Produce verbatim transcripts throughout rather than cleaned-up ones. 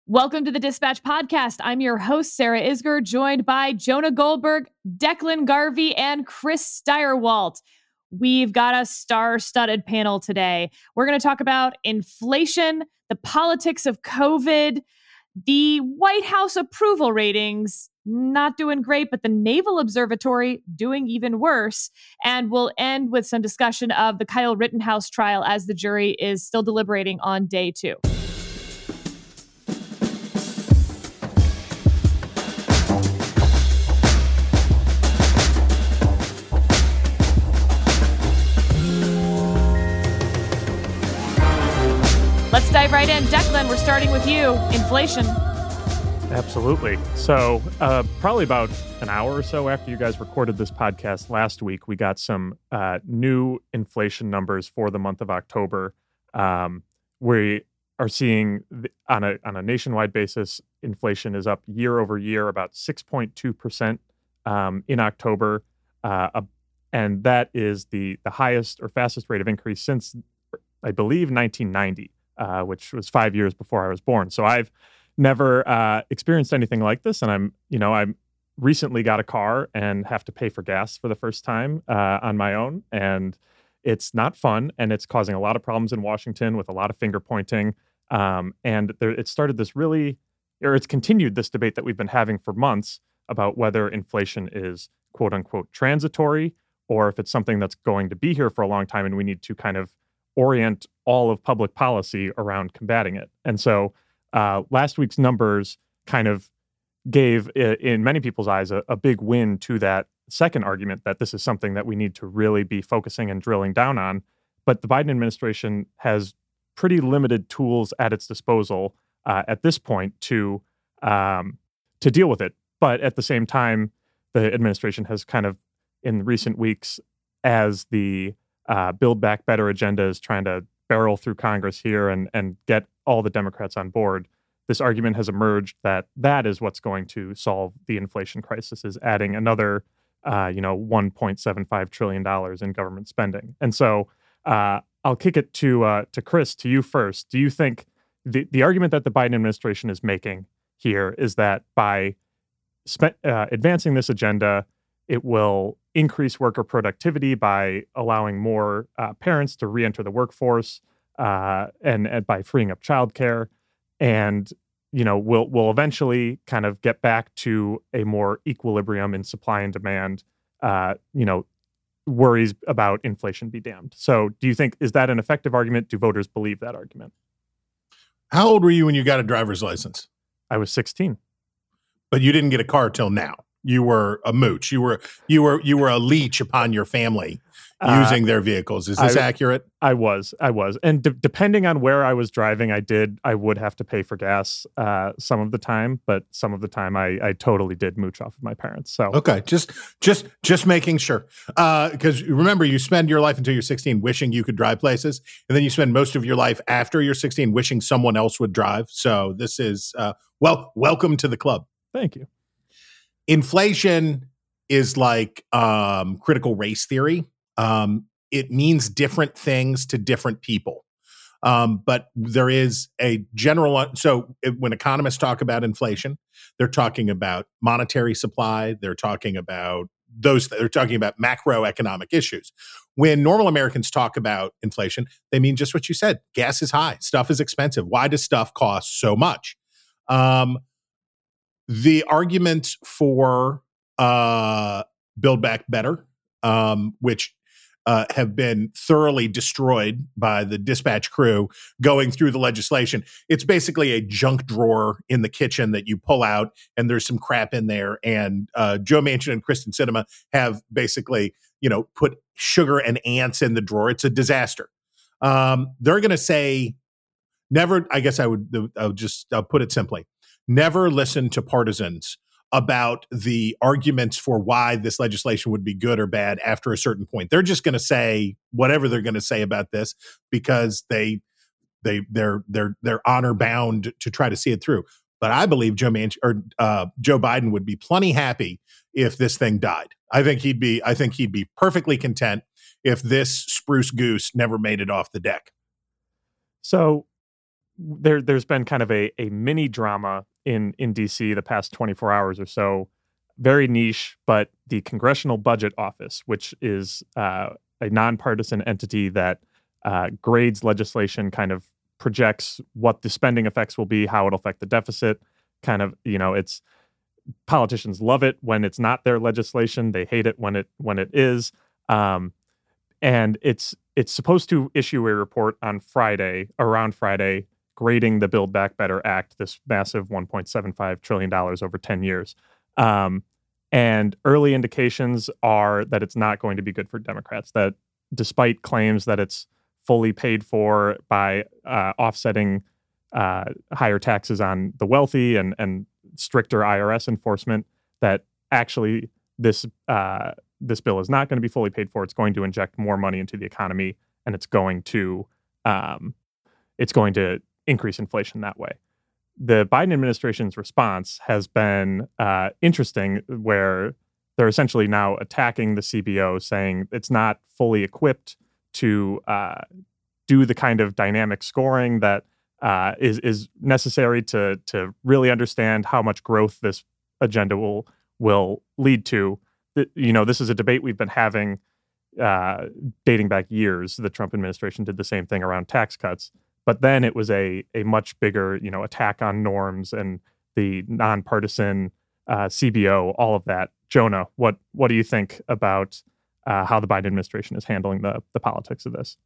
Welcome to the Dispatch Podcast. I'm your host, Sarah Isger, joined by Jonah Goldberg, Declan Garvey, and Chris Steyerwalt. We've got a star-studded panel today. We're going to talk about inflation, the politics of COVID, the White House approval ratings, not doing great, but the Naval Observatory doing even worse. And we'll end with some discussion of the Kyle Rittenhouse trial as the jury is still deliberating on day two. Let's dive right in. Declan, we're starting with you. Inflation. Absolutely. So uh, probably about an hour or so after you guys recorded this podcast last week, we got some uh, new inflation numbers for the month of October. Um, we are seeing the, on a on a nationwide basis, inflation is up year over year, about six point two percent um, in October. Uh, and that is the, the highest or fastest rate of increase since, I believe, nineteen ninety. Uh, which was five years before I was born. So I've never uh, experienced anything like this. And I'm, you know, I recently got a car and have to pay for gas for the first time uh, on my own. And it's not fun. And it's causing a lot of problems in Washington with a lot of finger pointing. Um, and there, it started this really, or it's continued this debate that we've been having for months about whether inflation is quote unquote transitory or if it's something that's going to be here for a long time and we need to kind of orient all of public policy around combating it. And so uh, last week's numbers kind of gave, in many people's eyes, a, a big win to that second argument that this is something that we need to really be focusing and drilling down on. But the Biden administration has pretty limited tools at its disposal uh, at this point to um, to deal with it. But at the same time, the administration has kind of, in recent weeks, as the uh, Build Back Better agenda is trying to barrel through Congress here and, and get all the Democrats on board, this argument has emerged that that is what's going to solve the inflation crisis, is adding another, uh, you know, one point seven five trillion dollars in government spending. And so uh, I'll kick it to uh, to Chris, to you first. Do you think the, the argument that the Biden administration is making here is that by spe- uh, advancing this agenda, it will increase worker productivity by allowing more uh, parents to reenter the workforce uh, and, and by freeing up childcare, and you know we'll we'll eventually kind of get back to a more equilibrium in supply and demand? Uh, you know, worries about inflation be damned. So, do you think is that an effective argument? Do voters believe that argument? How old were you when you got a driver's license? I was sixteen, but you didn't get a car till now. You were a mooch. You were you were you were a leech upon your family using uh, their vehicles. Is this I, accurate? I was, I was, and de- depending on where I was driving, I did, I would have to pay for gas uh, some of the time, but some of the time, I, I totally did mooch off of my parents. So okay, just just just making sure, because uh, remember, you spend your life until you're sixteen wishing you could drive places, and then you spend most of your life after you're sixteen wishing someone else would drive. So this is uh, well, welcome to the club. Thank you. Inflation is like um, critical race theory. Um, it means different things to different people. Um, but there is a general, so it, when economists talk about inflation, they're talking about monetary supply. They're talking about those, they're talking about macroeconomic issues. When normal Americans talk about inflation, they mean just what you said. Gas is high. Stuff is expensive. Why does stuff cost so much? Um, The argument for uh, Build Back Better, um, which uh, have been thoroughly destroyed by the Dispatch crew going through the legislation, it's basically a junk drawer in the kitchen that you pull out, and there's some crap in there. And uh, Joe Manchin and Kristen Sinema have basically, you know, put sugar and ants in the drawer. It's a disaster. Um, they're going to say, never. I guess I would. I would just I'll put it simply. Never listen to partisans about the arguments for why this legislation would be good or bad after a certain point. They're just going to say whatever they're going to say about this because they they they're they're they're honor bound to try to see it through. But I believe Joe Manchin or uh, Joe Biden would be plenty happy if this thing died. I think he'd be I think he'd be perfectly content if this spruce goose never made it off the deck. So there there's been kind of a a mini drama in in D C the past twenty-four hours or so, very niche, but the Congressional Budget Office, which is uh, a nonpartisan entity that uh, grades legislation, kind of projects what the spending effects will be, how it'll affect the deficit. Kind of, you know, it's politicians love it when it's not their legislation. They hate it when it when it is. Um, and it's it's supposed to issue a report on Friday, around Friday, grading the Build Back Better Act, this massive one point seven five trillion dollars over ten years. Um, and early indications are that it's not going to be good for Democrats, that despite claims that it's fully paid for by uh, offsetting uh, higher taxes on the wealthy and, and stricter I R S enforcement, that actually this uh, this bill is not going to be fully paid for. It's going to inject more money into the economy, and it's going to um, it's going to increase inflation that way. The Biden administration's response has been uh, interesting, where they're essentially now attacking the C B O, saying it's not fully equipped to uh, do the kind of dynamic scoring that uh, is is necessary to to really understand how much growth this agenda will will lead to. You know, this is a debate we've been having uh, dating back years. The Trump administration did the same thing around tax cuts. But then it was a a much bigger, you know, attack on norms and the nonpartisan uh, C B O, all of that. Jonah, what what do you think about uh, how the Biden administration is handling the the politics of this?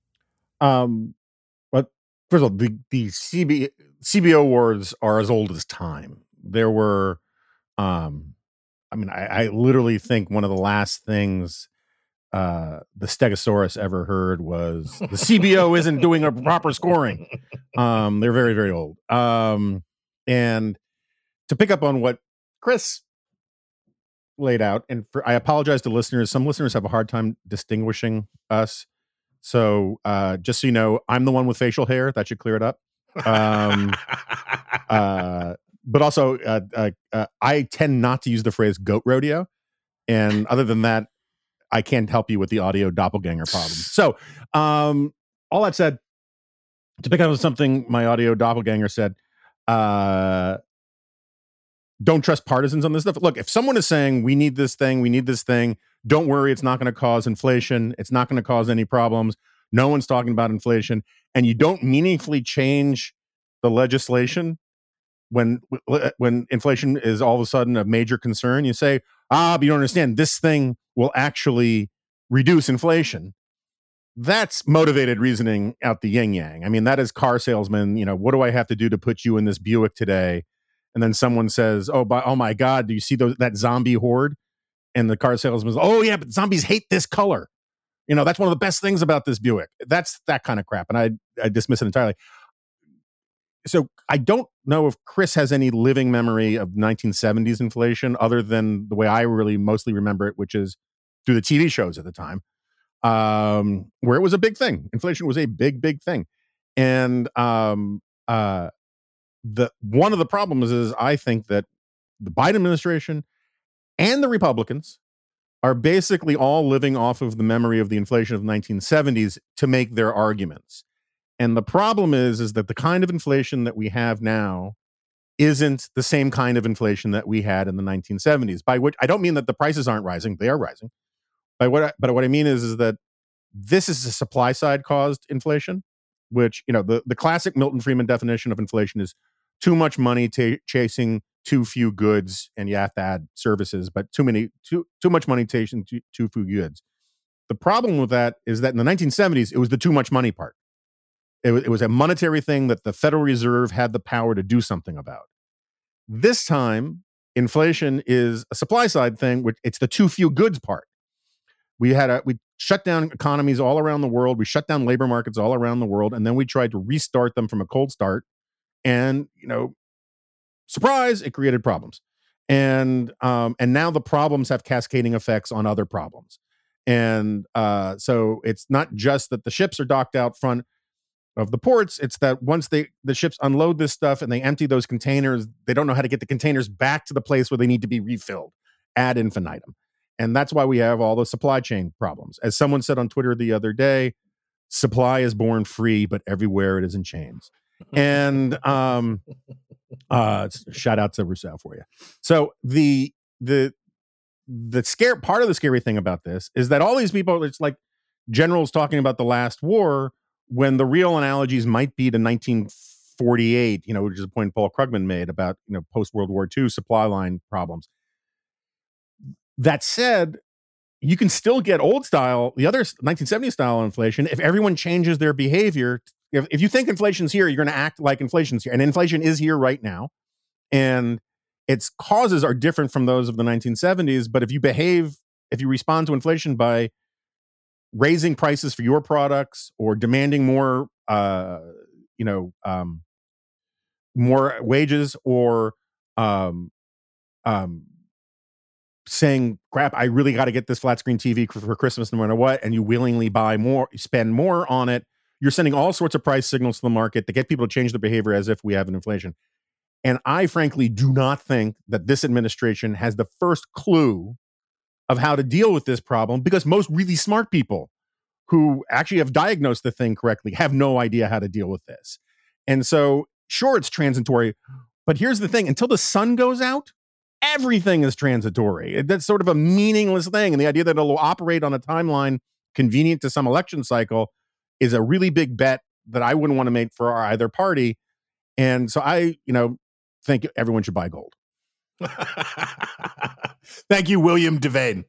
Um, but first of all, the the C B, C B O wars are as old as time. There were, um, I mean, I, I literally think one of the last things uh the Stegosaurus ever heard was the C B O isn't doing a proper scoring. Um they're very, very old. Um and to pick up on what Chris laid out, and for, I apologize to listeners, some listeners have a hard time distinguishing us, so uh just so you know, I'm the one with facial hair. That should clear it up. Um uh but also uh, uh, uh I tend not to use the phrase goat rodeo, and other than that, I can't help you with the audio doppelganger problem. So, um, all that said, to pick up on something my audio doppelganger said, uh, don't trust partisans on this stuff. Look, if someone is saying we need this thing, we need this thing, don't worry, it's not going to cause inflation. It's not going to cause any problems. No one's talking about inflation. And you don't meaningfully change the legislation when when inflation is all of a sudden a major concern. You say, ah, but you don't understand, this thing will actually reduce inflation. That's motivated reasoning out the yin yang. I mean, that is car salesman. You know, what do I have to do to put you in this Buick today? And then someone says, oh, by, oh my God, do you see those, that zombie horde? And the car salesman says, oh yeah, but zombies hate this color. You know, that's one of the best things about this Buick. That's that kind of crap. And I, I dismiss it entirely. So I don't know if Chris has any living memory of nineteen seventies inflation other than the way I really mostly remember it, which is through the T V shows at the time, um, where it was a big thing. Inflation was a big, big thing. And um, uh, the one of the problems is I think that the Biden administration and the Republicans are basically all living off of the memory of the inflation of the nineteen seventies to make their arguments. And the problem is, is that the kind of inflation that we have now isn't the same kind of inflation that we had in the nineteen seventies. By which I don't mean that the prices aren't rising; they are rising. By what, I, but what I mean is, is that this is a supply side caused inflation, which, you know, the, the classic Milton Friedman definition of inflation is too much money t- chasing too few goods, and you have to add services, but too many too too much money chasing too, too few goods. The problem with that is that in the nineteen seventies, it was the too much money part. It was, it was a monetary thing that the Federal Reserve had the power to do something about. This time, inflation is a supply side thing, which it's the too few goods part. We had a we shut down economies all around the world. We shut down labor markets all around the world, and then we tried to restart them from a cold start. And, you know, surprise, it created problems. And um, and now the problems have cascading effects on other problems. And uh, so it's not just that the ships are docked out front of the ports, it's that once they the ships unload this stuff and they empty those containers, they don't know how to get the containers back to the place where they need to be refilled ad infinitum. And that's why we have all the supply chain problems. As someone said on Twitter the other day, supply is born free, but everywhere it is in chains. And um, uh, shout out to Rousseau for you. So the the the scare part of the scary thing about this is that all these people, it's like generals talking about the last war, when the real analogies might be to nineteen forty-eight, you know, which is a point Paul Krugman made about, you know, post World War Two supply line problems. That said, you can still get old style, the other nineteen seventies style inflation, if everyone changes their behavior. If, if you think inflation's here, you're going to act like inflation's here. And inflation is here right now. And its causes are different from those of the nineteen seventies. But if you behave, if you respond to inflation by raising prices for your products or demanding more, uh, you know, um, more wages, or um, um, saying, crap, I really got to get this flat screen T V for Christmas no matter what, and you willingly buy more, spend more on it, you're sending all sorts of price signals to the market to get people to change their behavior as if we have an inflation. And I frankly do not think that this administration has the first clue of how to deal with this problem, because most really smart people who actually have diagnosed the thing correctly have no idea how to deal with this. And so, sure, it's transitory, but here's the thing. Until the sun goes out, everything is transitory. That's sort of a meaningless thing. And the idea that it'll operate on a timeline convenient to some election cycle is a really big bet that I wouldn't want to make for either party. And so I, you know, think everyone should buy gold. Thank you, William Devane.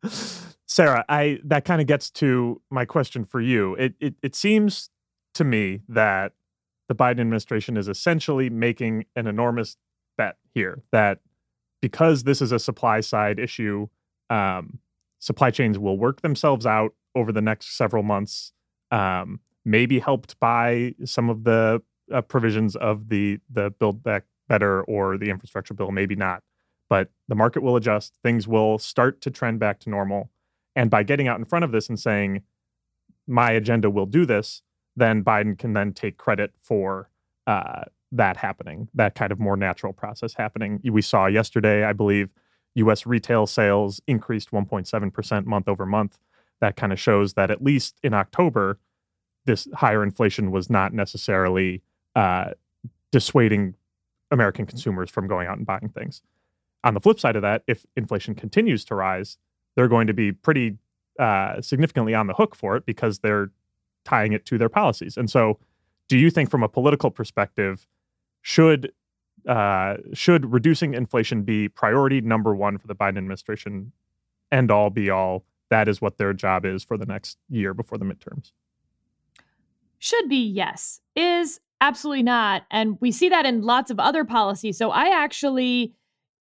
Sarah, I that kind of gets to my question for you. It, it it seems to me that the Biden administration is essentially making an enormous bet here that because this is a supply side issue, um, supply chains will work themselves out over the next several months, um, maybe helped by some of the uh, provisions of the the Build Back Better or the infrastructure bill, maybe not. But the market will adjust. Things will start to trend back to normal. And by getting out in front of this and saying, my agenda will do this, then Biden can then take credit for uh, that happening, that kind of more natural process happening. We saw yesterday, I believe, U S retail sales increased one point seven percent month over month. That kind of shows that at least in October, this higher inflation was not necessarily uh, dissuading American consumers from going out and buying things. On the flip side of that, if inflation continues to rise, they're going to be pretty uh, significantly on the hook for it because they're tying it to their policies. And so do you think from a political perspective, should uh, should reducing inflation be priority number one for the Biden administration, end all be all? That is what their job is for the next year before the midterms? Should be, yes. Is absolutely not. And we see that in lots of other policies. So I actually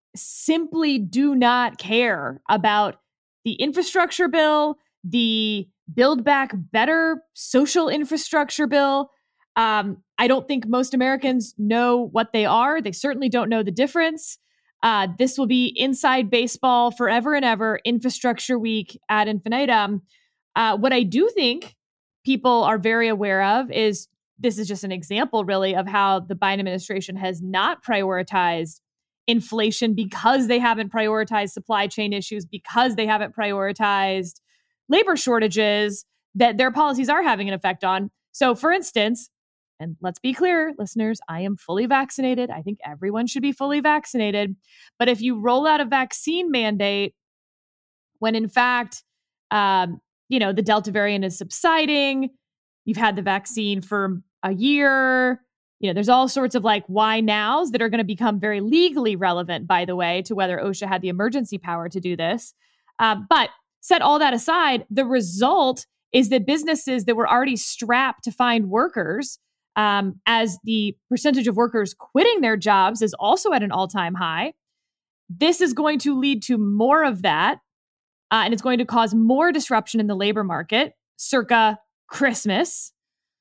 simply do not care about the infrastructure bill, the Build Back Better social infrastructure bill. Um, I don't think most Americans know what they are. They certainly don't know the difference. Uh, this will be inside baseball forever and ever, infrastructure week ad infinitum. Uh, what I do think people are very aware of is this is just an example, really, of how the Biden administration has not prioritized inflation because they haven't prioritized supply chain issues, because they haven't prioritized labor shortages that their policies are having an effect on. So, for instance, and let's be clear, listeners, I am fully vaccinated. I think everyone should be fully vaccinated. But if you roll out a vaccine mandate when, in fact, um, you know, the Delta variant is subsiding, you've had the vaccine for a year, you know, there's all sorts of like why nows that are going to become very legally relevant, by the way, to whether OSHA had the emergency power to do this. Uh, but set all that aside, the result is that businesses that were already strapped to find workers, um, as the percentage of workers quitting their jobs is also at an all-time high. This is going to lead to more of that, uh, and it's going to cause more disruption in the labor market, circa Christmas.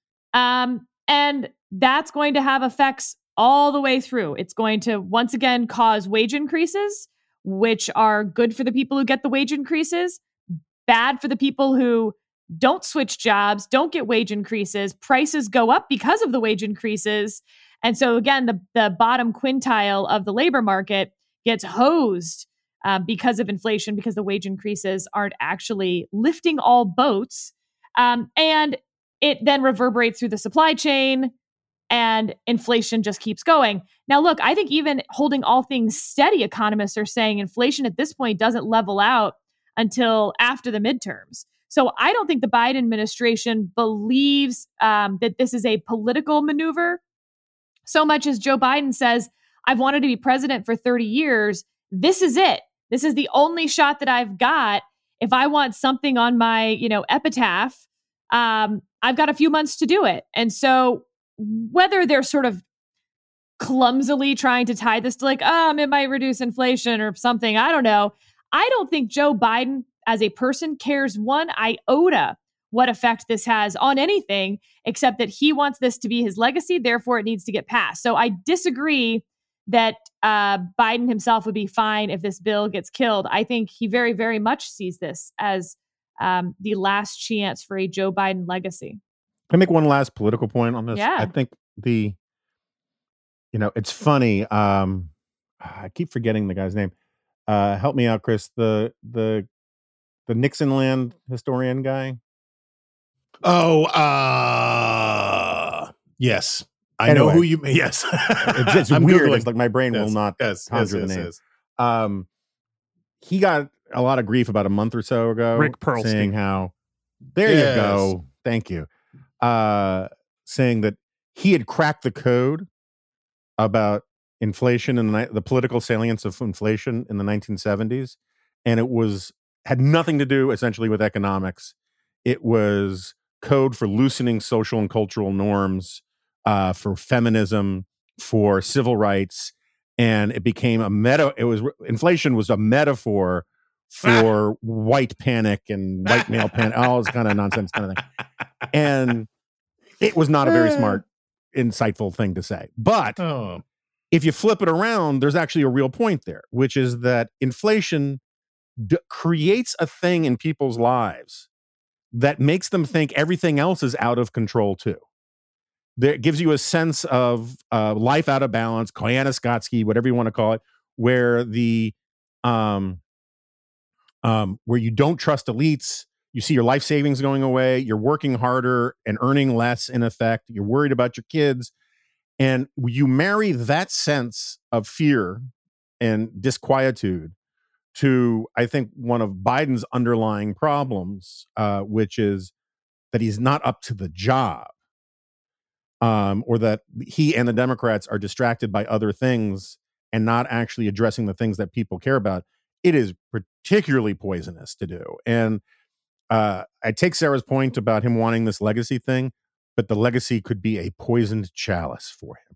Um, and that's going to have effects all the way through. It's going to, once again, cause wage increases, which are good for the people who get the wage increases, bad for the people who don't switch jobs, don't get wage increases. Prices go up because of the wage increases. And so, again, the, the bottom quintile of the labor market gets hosed uh, because of inflation, because the wage increases aren't actually lifting all boats. Um, and it then reverberates through the supply chain. and inflation just keeps going. Now, look, I think even holding all things steady, economists are saying inflation at this point doesn't level out until after the midterms. So I don't think the Biden administration believes um, that this is a political maneuver so much as Joe Biden says, I've wanted to be president for thirty years. This is it. This is the only shot that I've got. If I want something on my, you know, epitaph, um, I've got a few months to do it. And so whether they're sort of clumsily trying to tie this to like, um, it might reduce inflation or something, I don't know. I don't think Joe Biden as a person cares one iota what effect this has on anything, except that he wants this to be his legacy. Therefore, it needs to get passed. So I disagree that uh, Biden himself would be fine if this bill gets killed. I think he very, very much sees this as um, the last chance for a Joe Biden legacy. Can I make one last political point on this? Yeah. I think the, you know, it's funny. Um, I keep forgetting the guy's name. Uh, help me out, Chris. The the the Nixon land historian guy. Oh, uh, yes. I Anyway. know who you. Yes, It's just I'm weird. Googling. It's like my brain Yes, will not yes, conjure yes, the yes, name. yes. Um, he got a lot of grief about a month or so ago, Rick Perlstein. saying how, there Yes. you go, thank you, uh, saying that he had cracked the code about inflation and the, ni- the political salience of inflation in the nineteen seventies, and it was had nothing to do essentially with economics. It was code for loosening social and cultural norms, uh, for feminism, for civil rights, and it became a meta. It was inflation was a metaphor for white panic and white male panic, all this kind of nonsense kind of thing. And it was not a very smart, insightful thing to say. But Oh, if you flip it around, there's actually a real point there, which is that inflation d- creates a thing in people's lives that makes them think everything else is out of control too. There, it gives you a sense of uh, life out of balance, Koyaanisqatsi, whatever you want to call it, where the um, um, where you don't trust elites. You see your life savings going away. You're working harder and earning less. In effect, you're worried about your kids, and you marry that sense of fear and disquietude to, I think, one of Biden's underlying problems, uh, which is that he's not up to the job, um, or that he and the Democrats are distracted by other things and not actually addressing the things that people care about. It is particularly poisonous to do. And uh, I take Sarah's point about him wanting this legacy thing, but the legacy could be a poisoned chalice for him.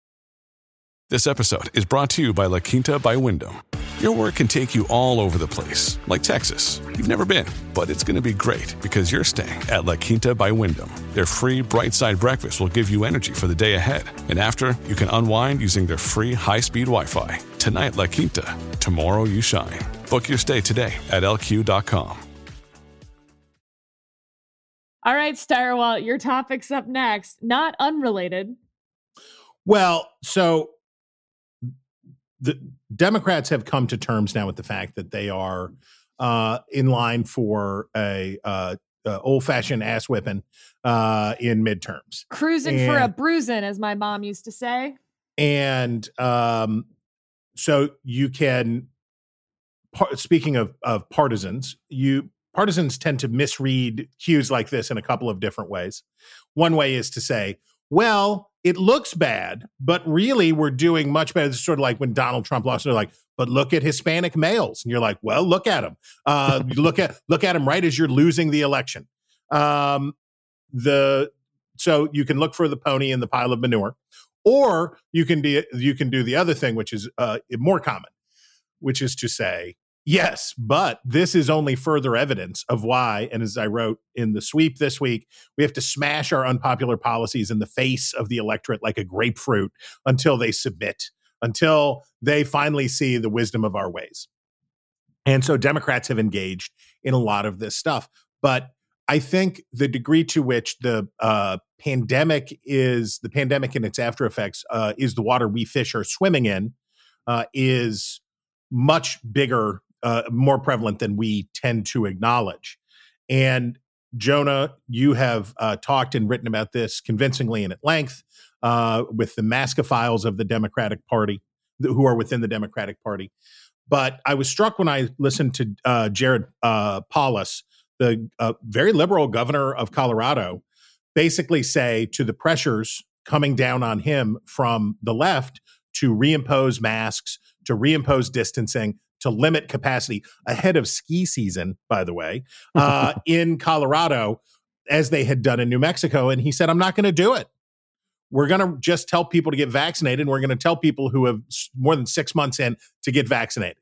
This episode is brought to you by La Quinta by Wyndham. Your work can take you all over the place, like Texas. You've never been, but it's going to be great because you're staying at La Quinta by Wyndham. Their free Bright Side breakfast will give you energy for the day ahead. And after, you can unwind using their free high-speed Wi-Fi. Tonight, La Quinta. Tomorrow, you shine. Book your stay today at L Q dot com. All right, Steyerwalt, your topic's up next. Not unrelated. well, so the Democrats have come to terms now with the fact that they are uh, in line for a uh, uh, old-fashioned ass whipping uh, in midterms. Cruising for a And- bruising, as my mom used to say. And um, so you can, par- speaking of, of partisans, you partisans tend to misread cues like this in a couple of different ways. One way is to say, well, it looks bad, but really we're doing much better. It's sort of like when Donald Trump lost, they're like, but look at Hispanic males. And you're like, well, look at them. Uh, you look at look at them right as you're losing the election. Um, the so you can look for the pony in the pile of manure. Or you can do you can do the other thing, which is uh, more common, which is to say, yes, but this is only further evidence of why. And as I wrote in the sweep this week, we have to smash our unpopular policies in the face of the electorate like a grapefruit until they submit, until they finally see the wisdom of our ways. And so Democrats have engaged in a lot of this stuff, but I think the degree to which the uh, pandemic is the pandemic and its after effects uh, is the water we fish are swimming in uh, is much bigger, uh, more prevalent than we tend to acknowledge. And Jonah, you have uh, talked and written about this convincingly and at length uh, with the Maskophiles of the Democratic Party, who are within the Democratic Party. But I was struck when I listened to uh, Jared uh, Polis, the uh, very liberal governor of Colorado, basically say to the pressures coming down on him from the left to reimpose masks, to reimpose distancing, to limit capacity ahead of ski season, by the way, uh, in Colorado, as they had done in New Mexico. And he said, I'm not going to do it. We're going to just tell people to get vaccinated. And we're going to tell people who have more than six months in to get vaccinated.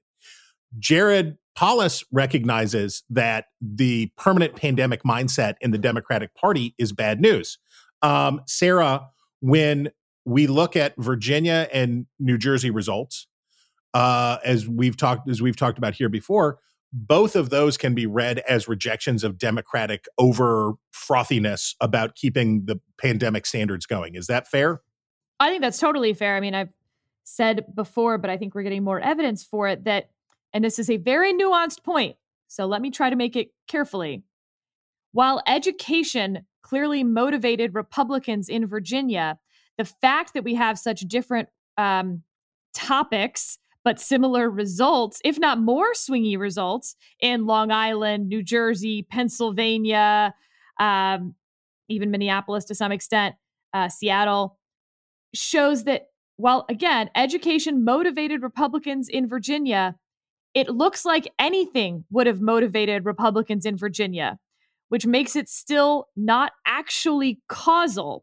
Jared Polis recognizes that the permanent pandemic mindset in the Democratic Party is bad news. Um, Sarah, when we look at Virginia and New Jersey results, uh, as we've talked as we've talked about here before, both of those can be read as rejections of Democratic over frothiness about keeping the pandemic standards going. Is that fair? I think that's totally fair. I mean, I've said before, but I think we're getting more evidence for it that, and this is a very nuanced point, so let me try to make it carefully. While education clearly motivated Republicans in Virginia, the fact that we have such different um, topics, but similar results, if not more swingy results, in Long Island, New Jersey, Pennsylvania, um, even Minneapolis to some extent, uh, Seattle, shows that while, again, education motivated Republicans in Virginia, it looks like anything would have motivated Republicans in Virginia, which makes it still not actually causal.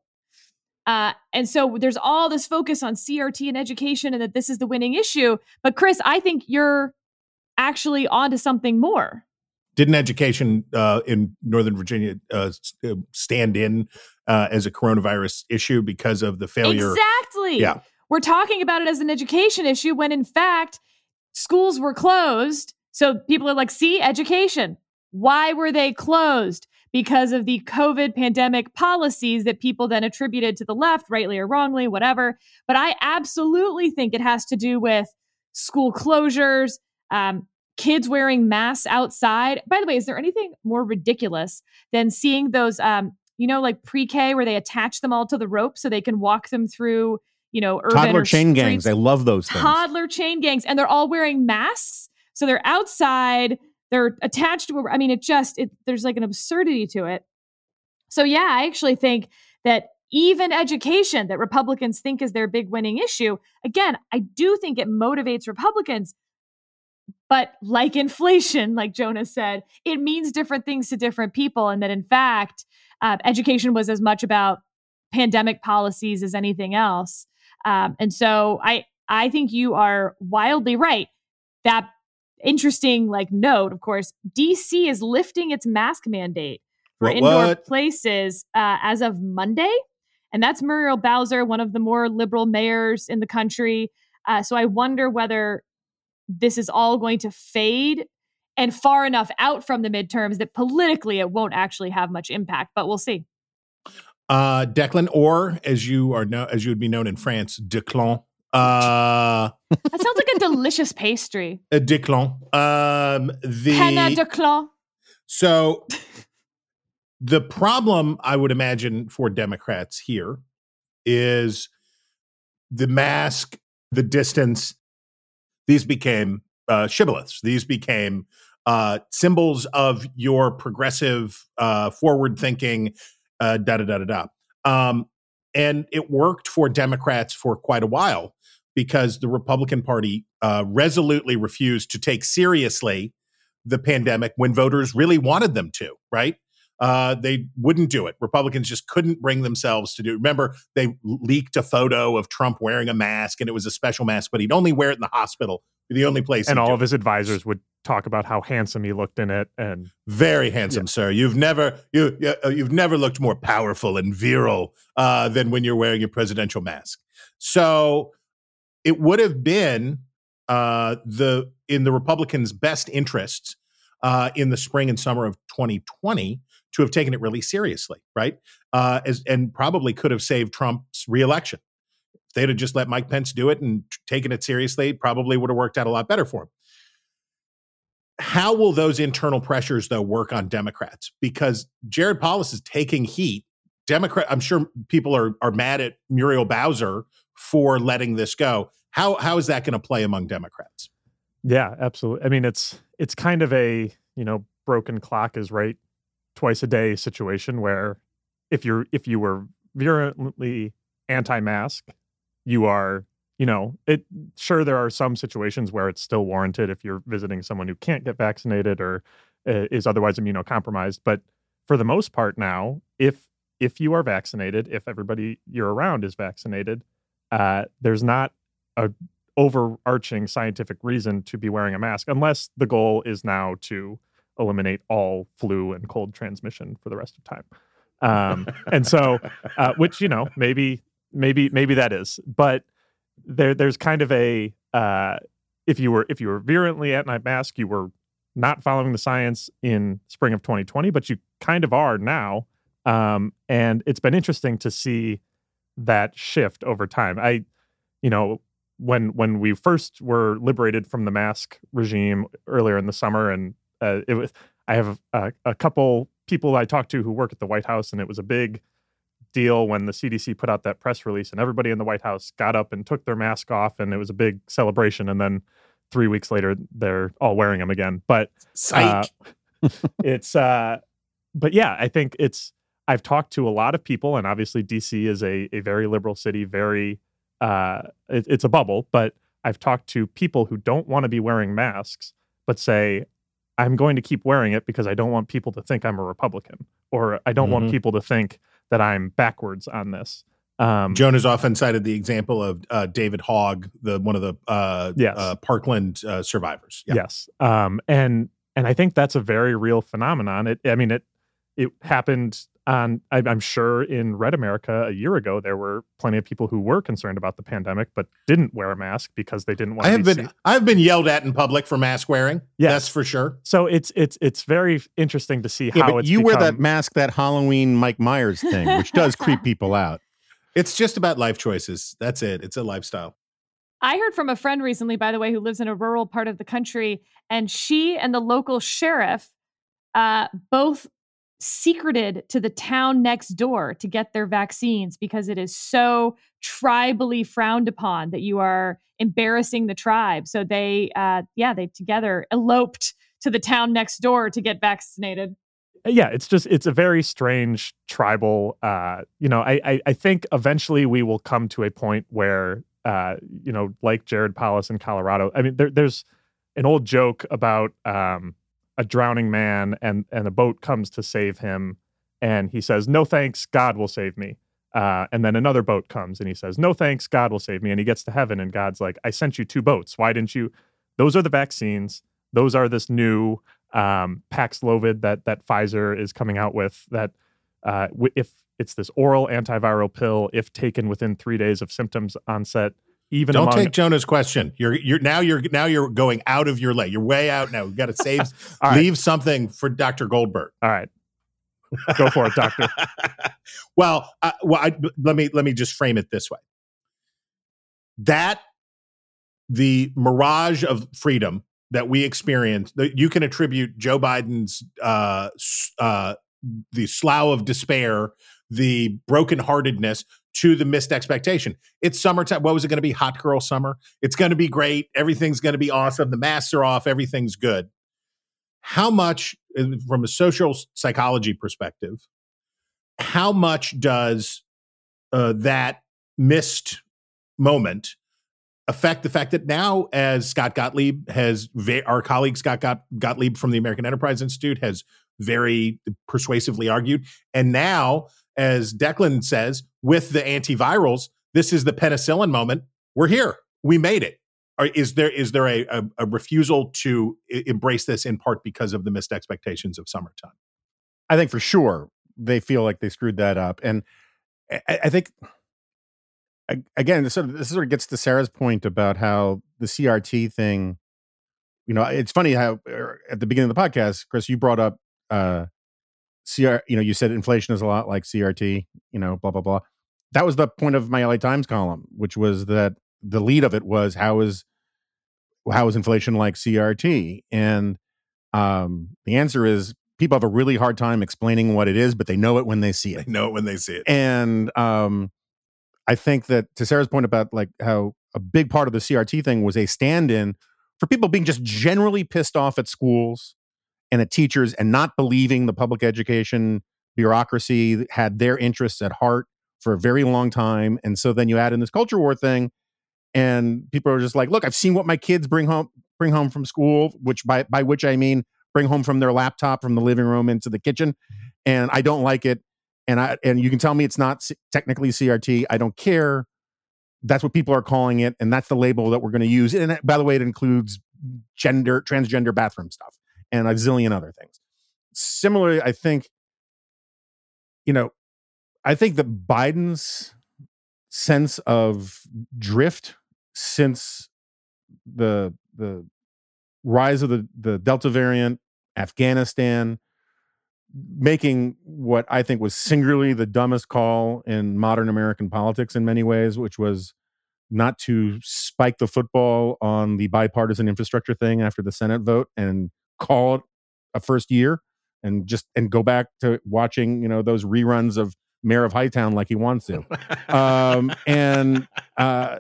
Uh, and so there's all this focus on C R T and education and that this is the winning issue. But Chris, I think you're actually onto something more. Didn't education uh, in Northern Virginia uh, stand in uh, as a coronavirus issue because of the failure? Exactly. Yeah. We're talking about it as an education issue when in fact, schools were closed. So people are like, see, education. Why were they closed? Because of the COVID pandemic policies that people then attributed to the left, rightly or wrongly, whatever. But I absolutely think it has to do with school closures, um, kids wearing masks outside. By the way, is there anything more ridiculous than seeing those, um, you know, like pre-K where they attach them all to the rope so they can walk them through, you know, urban toddler or chain streets. gangs. I love those things. Toddler chain gangs. And they're all wearing masks. So they're outside. They're attached to, a, I mean, it just, it, there's like an absurdity to it. So yeah, I actually think that even education that Republicans think is their big winning issue, again, I do think it motivates Republicans. But like inflation, like Jonah said, it means different things to different people. And that in fact, uh, education was as much about pandemic policies as anything else. Um, and so I, I think you are wildly right. That interesting like note, of course, D C is lifting its mask mandate for what, indoor what? places uh, as of Monday. And that's Muriel Bowser, one of the more liberal mayors in the country. Uh, so I wonder whether this is all going to fade and far enough out from the midterms that politically it won't actually have much impact, but we'll see. Uh, Declan, or as you are know, as you would be known in France, Declan. Uh, that sounds like a delicious pastry. A Declan. Um, the Henna Declan. So the problem I would imagine for Democrats here is the mask, the distance. These became uh, shibboleths. These became uh, symbols of your progressive, uh, forward-thinking, uh, da da da da da. Um, and it worked for Democrats for quite a while because the Republican Party uh, resolutely refused to take seriously the pandemic when voters really wanted them to. Right? Uh, they wouldn't do it. Republicans just couldn't bring themselves to do it. Remember, they leaked a photo of Trump wearing a mask, and it was a special mask, but he'd only wear it in the hospital. The only place. And all of it. his advisors would talk about how handsome he looked in it, and very handsome, yeah. sir. You've never you you've never looked more powerful and virile uh, than when you're wearing your presidential mask. So it would have been uh, the in the Republicans' best interests uh, in the spring and summer of twenty twenty. To have taken it really seriously, right? Uh, as, and probably could have saved Trump's reelection. If they'd have just let Mike Pence do it and t- taken it seriously, it probably would have worked out a lot better for him. how will those internal pressures, though, work on Democrats? Because Jared Polis is taking heat. Democrat, I'm sure people are are mad at Muriel Bowser for letting this go. How how is that going to play among Democrats? Yeah, absolutely. I mean, it's it's kind of a, you know, broken clock is right twice a day situation where if you're if you were virulently anti-mask, you are, you know, it sure there are some situations where it's still warranted if you're visiting someone who can't get vaccinated or uh, is otherwise immunocompromised. But for the most part now, if if you are vaccinated, if everybody you're around is vaccinated, uh, there's not a overarching scientific reason to be wearing a mask, unless the goal is now to eliminate all flu and cold transmission for the rest of time. Um, and so, uh, which, you know, maybe, maybe, maybe that is, but there, there's kind of a, uh, if you were, if you were virulently anti-mask, you were not following the science in spring of twenty twenty, but you kind of are now. Um, and it's been interesting to see that shift over time. I, you know, when when we first were liberated from the mask regime earlier in the summer, and uh, it was, I have a, a couple people I talked to who work at the White House, and it was a big deal when the C D C put out that press release, and everybody in the White House got up and took their mask off, and it was a big celebration. And then three weeks later, they're all wearing them again. But Psych. Uh, it's, uh, but yeah, I think it's. I've talked to a lot of people, and obviously D C is a a very liberal city, very. Uh, it, it's a bubble, but I've talked to people who don't want to be wearing masks, but say, I'm going to keep wearing it because I don't want people to think I'm a Republican, or I don't mm-hmm. want people to think that I'm backwards on this. Um, Joan has often cited the example of uh, David Hogg, the one of the uh, yes. uh, Parkland uh, survivors. Yeah. Yes, um, and and I think that's a very real phenomenon. It, I mean, it it happened. Um, I, I'm sure in Red America a year ago, there were plenty of people who were concerned about the pandemic, but didn't wear a mask because they didn't want I to have be been seen. I've been yelled at in public for mask wearing. Yes. That's for sure. So it's it's it's very interesting to see yeah, how but it's you become... wear that mask, that Halloween Mike Myers thing, which does creep people out. It's just about life choices. That's it. It's a lifestyle. I heard from a friend recently, by the way, who lives in a rural part of the country, and she and the local sheriff uh, both secreted to the town next door to get their vaccines because it is so tribally frowned upon that you are embarrassing the tribe. So they, uh, yeah, they together eloped to the town next door to get vaccinated. Yeah, it's just, it's a very strange tribal, uh, you know, I, I, I think eventually we will come to a point where, uh, you know, like Jared Polis in Colorado, I mean, there, there's an old joke about, um, a drowning man and and a boat comes to save him, and he says, no thanks, God will save me. Uh, and then another boat comes and he says, no thanks, God will save me. And he gets to heaven and God's like, I sent you two boats. Why didn't you? Those are the vaccines. Those are this new um, Paxlovid that that Pfizer is coming out with, that uh, if it's this oral antiviral pill, if taken within three days of symptoms onset, even don't among, take Jonah's question. You're you're now you're now you're going out of your lane. You're way out now. We've got to save, right. leave something for Doctor Goldberg. All right, go for it, doctor. well, uh, well, I, let me let me just frame it this way: that the mirage of freedom that we experience, that you can attribute Joe Biden's uh, uh, the slough of despair, the brokenheartedness, to the missed expectation. It's summertime. What was it going to be? Hot girl summer. It's going to be great. Everything's going to be awesome. The masks are off. Everything's good. How much, from a social psychology perspective, how much does uh, that missed moment affect the fact that now, as Scott Gottlieb has, our colleague Scott Gottlieb from the American Enterprise Institute has very persuasively argued, and now, as Declan says, with the antivirals, this is the penicillin moment. We're here. We made it. Or is there is there a, a, a refusal to I- embrace this in part because of the missed expectations of summertime? I think for sure they feel like they screwed that up. And I, I think, again, this sort, of, this sort of gets to Sarah's point about how the C R T thing, you know, it's funny how at the beginning of the podcast, Chris, you brought up uh, C R, you know, you said inflation is a lot like C R T, you know, blah, blah, blah. That was the point of my L A Times column, which was that the lead of it was how is how is inflation like C R T? And Um, the answer is people have a really hard time explaining what it is, but they know it when they see it. They know it when they see it. And um, I think that to Sarah's point about like how a big part of the C R T thing was a stand-in for people being just generally pissed off at schools and at teachers and not believing the public education bureaucracy had their interests at heart for a very long time. And so then you add in this culture war thing, and people are just like, look, I've seen what my kids bring home bring home from school, which by by which I mean bring home from their laptop from the living room into the kitchen, and I don't like it. And I and you can tell me it's not c- technically C R T. I don't care. That's what people are calling it, and that's the label that we're going to use. And it, by the way, it includes gender, transgender bathroom stuff, and a zillion other things. Similarly, I think, you know, I think that Biden's sense of drift since the the rise of the, the Delta variant, Afghanistan, making what I think was singularly the dumbest call in modern American politics in many ways, which was not to spike the football on the bipartisan infrastructure thing after the Senate vote and call it a first year and just and go back to watching, you know, those reruns of Mayor of Hightown like he wants to. Um, and uh,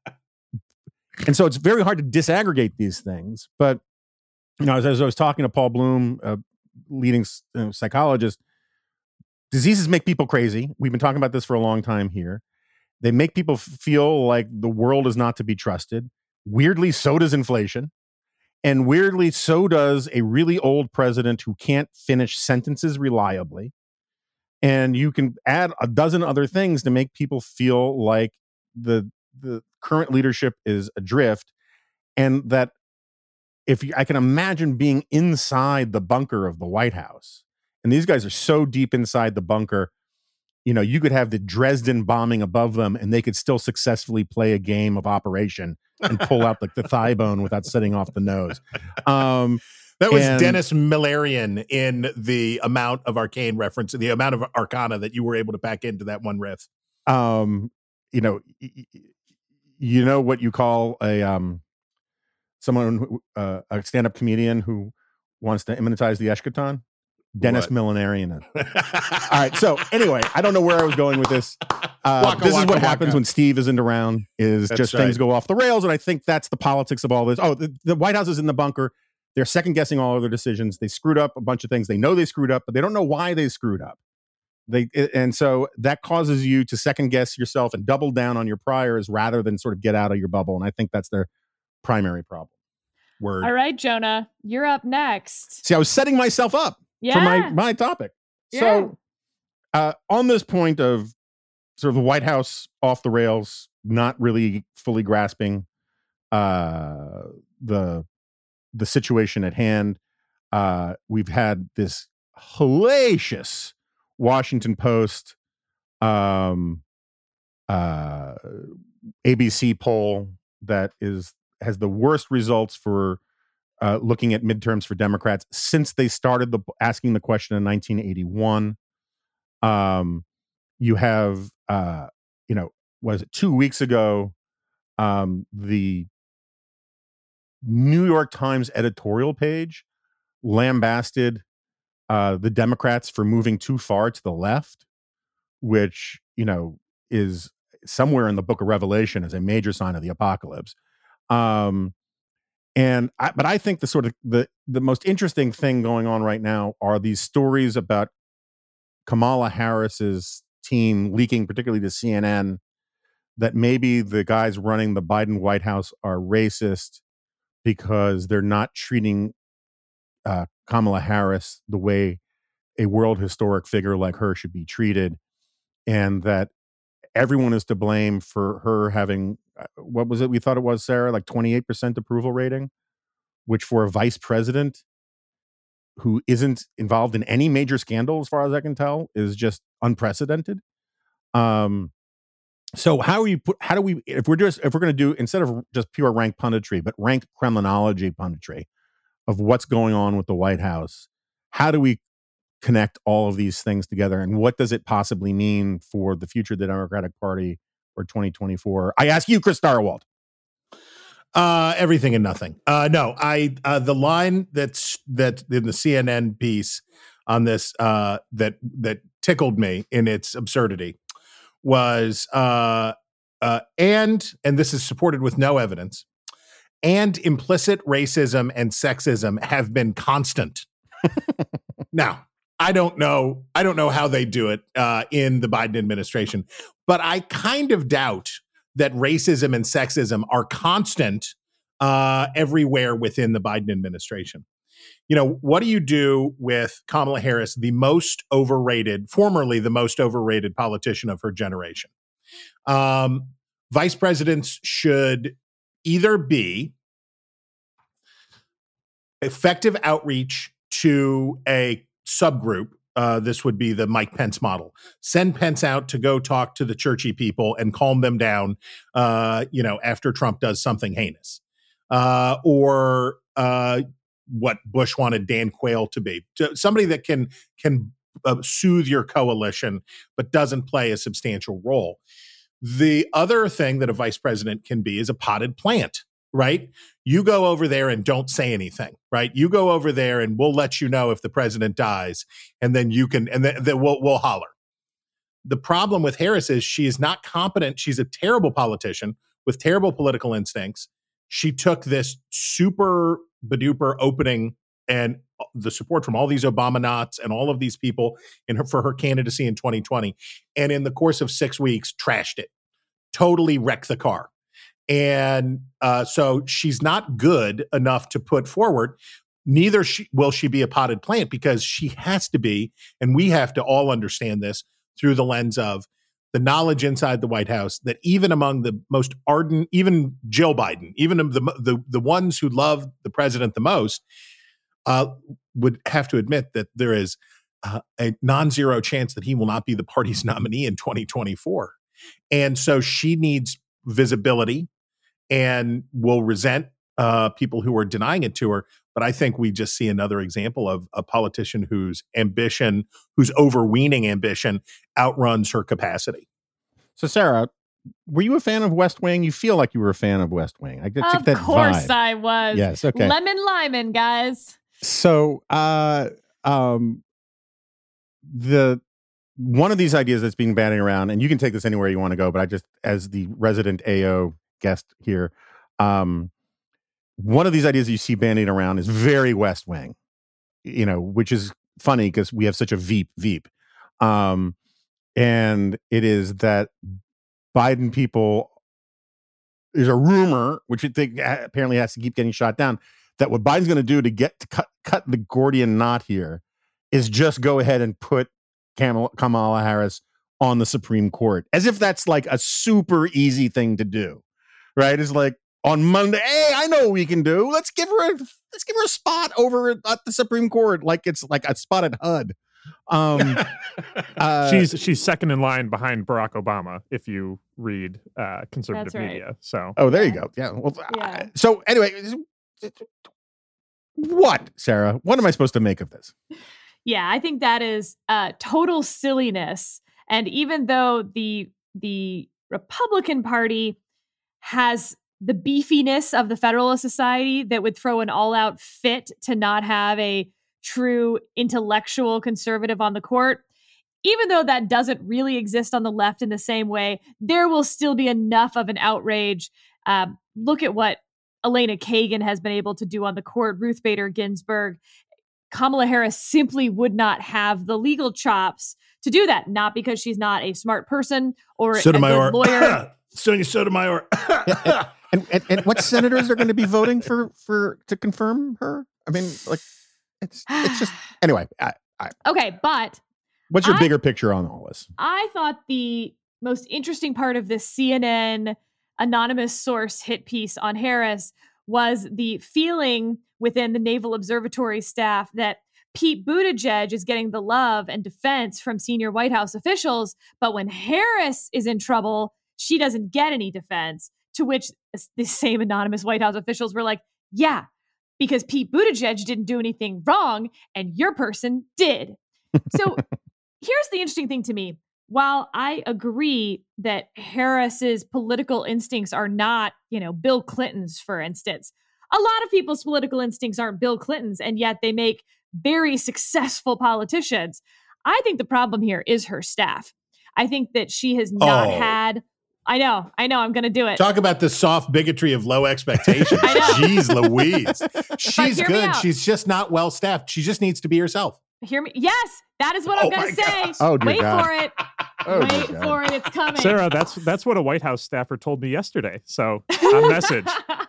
and so it's very hard to disaggregate these things. But, you know, as, as I was talking to Paul Bloom, a leading uh, psychologist, diseases make people crazy. We've been talking about this for a long time here. They make people feel like the world is not to be trusted. Weirdly, so does inflation. And weirdly, so does a really old president who can't finish sentences reliably. And you can add a dozen other things to make people feel like the the current leadership is adrift, and that if you, I can imagine being inside the bunker of the White House, and these guys are so deep inside the bunker, you know, you could have the Dresden bombing above them, and they could still successfully play a game of Operation and pull out like the thigh bone without setting off the nose. Um, That was and, Dennis Millerian in the amount of arcane reference, the amount of arcana that you were able to pack into that one riff. Um, you know, y- y- you know what you call a um, someone who, uh, a stand-up comedian who wants to immanentize the eschaton? Dennis Millenarian. All right. So anyway, I don't know where I was going with this. Uh, waka, this waka, is what waka. happens when Steve isn't around. Is That's just right. things go off the rails, and I think that's the politics of all this. Oh, the, the White House is in the bunker. They're second guessing all of their decisions. They screwed up a bunch of things. They know they screwed up, but they don't know why they screwed up. They and so that causes you to second guess yourself and double down on your priors rather than sort of get out of your bubble. And I think that's their primary problem. Word. All right, Jonah, you're up next. See, I was setting myself up Yeah. for my my topic. Yeah. So uh, on this point of sort of the White House off the rails, not really fully grasping uh, the the situation at hand, uh, we've had this hellacious Washington Post um, uh, A B C poll that is has the worst results for uh, looking at midterms for Democrats since they started the asking the question in nineteen eighty-one. Um, you have, uh, you know, was it two weeks ago? Um, the New York Times editorial page lambasted uh, the Democrats for moving too far to the left, which, you know, is somewhere in the Book of Revelation as a major sign of the apocalypse. Um, and I, but I think the sort of the the most interesting thing going on right now are these stories about Kamala Harris's team leaking, particularly to C N N, that maybe the guys running the Biden White House are racist because they're not treating uh, Kamala Harris the way a world historic figure like her should be treated, and that everyone is to blame for her having, uh, what was it we thought it was, Sarah, like twenty-eight percent approval rating, which for a vice president who isn't involved in any major scandal, as far as I can tell, is just unprecedented. Um, so how are you put, how do we, if we're just, if we're going to do, instead of just pure rank punditry, but rank Kremlinology punditry of what's going on with the White House, how do we connect all of these things together, and what does it possibly mean for the future of the Democratic Party or twenty twenty-four? I ask you, Chris Stirewalt. Uh, everything and nothing. Uh, no, I uh, the line that's that in the C N N piece on this uh, that that tickled me in its absurdity was uh, uh, and and this is supported with no evidence. And implicit racism and sexism have been constant. Now, I don't know. I don't know how they do it uh, in the Biden administration, but I kind of doubt that racism and sexism are constant uh, everywhere within the Biden administration. You know, what do you do with Kamala Harris, the most overrated, formerly the most overrated politician of her generation? Um, vice presidents should either be effective outreach to a subgroup. Uh, this would be the Mike Pence model. Send Pence out to go talk to the churchy people and calm them down, uh, you know, after Trump does something heinous. Uh, or uh, what Bush wanted Dan Quayle to be. Somebody that can, can uh, soothe your coalition, but doesn't play a substantial role. The other thing that a vice president can be is a potted plant, right? You go over there and don't say anything, right? You go over there and we'll let you know if the president dies, and then you can, and then, then we'll, we'll holler. The problem with Harris is she is not competent. She's a terrible politician with terrible political instincts. She took this super baduper opening and the support from all these Obama knots and all of these people in her, for her candidacy in twenty twenty. And in the course of six weeks, trashed it, totally wrecked the car. And uh, so she's not good enough to put forward. Neither she, will she be a potted plant, because she has to be, and we have to all understand this through the lens of the knowledge inside the White House that even among the most ardent, even Jill Biden, even the the, the ones who love the president the most, uh, would have to admit that there is uh, a non-zero chance that he will not be the party's nominee in twenty twenty-four. And so she needs visibility and will resent uh, people who are denying it to her. But I think we just see another example of a politician whose ambition, whose overweening ambition outruns her capacity. So, Sarah, were you a fan of West Wing? You feel like you were a fan of West Wing. I get Of that course vibe. I was. Yes, okay. Lemon Lyman, guys. So, uh, um, the one of these ideas that's being batting around, and you can take this anywhere you want to go, but I just, as the resident A O guest here, um, one of these ideas that you see bandied around is very West Wing, you know, which is funny because we have such a Veep Veep. Um, and it is that Biden people, there's a rumor, which I think apparently has to keep getting shot down, that what Biden's going to do to get to cut, cut the Gordian knot here is just go ahead and put Kamala, Kamala Harris on the Supreme Court, as if that's like a super easy thing to do, right? It's like, on Monday, hey, I know what we can do. Let's give her a let's give her a spot over at the Supreme Court, like it's like a spot at H U D. Um, uh, she's she's second in line behind Barack Obama, if you read uh, conservative right. media. So, oh, there you go. Yeah. Well, yeah. Uh, so anyway, what, Sarah? What am I supposed to make of this? Yeah, I think that is uh, total silliness. And even though the the Republican Party has the beefiness of the Federalist Society that would throw an all-out fit to not have a true intellectual conservative on the court, even though that doesn't really exist on the left in the same way, there will still be enough of an outrage. Um, look at what Elena Kagan has been able to do on the court, Ruth Bader Ginsburg. Kamala Harris simply would not have the legal chops to do that, not because she's not a smart person or Sotomayor. a good lawyer. Sonia Sotomayor. yeah, and, and and what senators are going to be voting for for to confirm her? I mean, like, it's it's just anyway. I, I, okay, but what's your I, bigger picture on all this? I thought the most interesting part of this C N N anonymous source hit piece on Harris was the feeling within the Naval Observatory staff that Pete Buttigieg is getting the love and defense from senior White House officials, but when Harris is in trouble, she doesn't get any defense. To which the same anonymous White House officials were like, yeah, because Pete Buttigieg didn't do anything wrong and your person did. So here's the interesting thing to me. while I agree that Harris's political instincts are not, you know, Bill Clinton's, for instance, a lot of people's political instincts aren't Bill Clinton's, and yet they make very successful politicians. I think the problem here is her staff. I think that she has not Oh. had, I know, I know, I'm going to do it. Talk about the soft bigotry of low expectations. I know. Jeez Louise. She's hear me good. out. She's just not well staffed. She just needs to be herself. Hear me? Yes, that is what Oh I'm going my to say. gosh. Oh, dear Wait God. for it. Oh, dear Wait God. for it. It's coming. Sarah, that's that's what a White House staffer told me yesterday. So on message.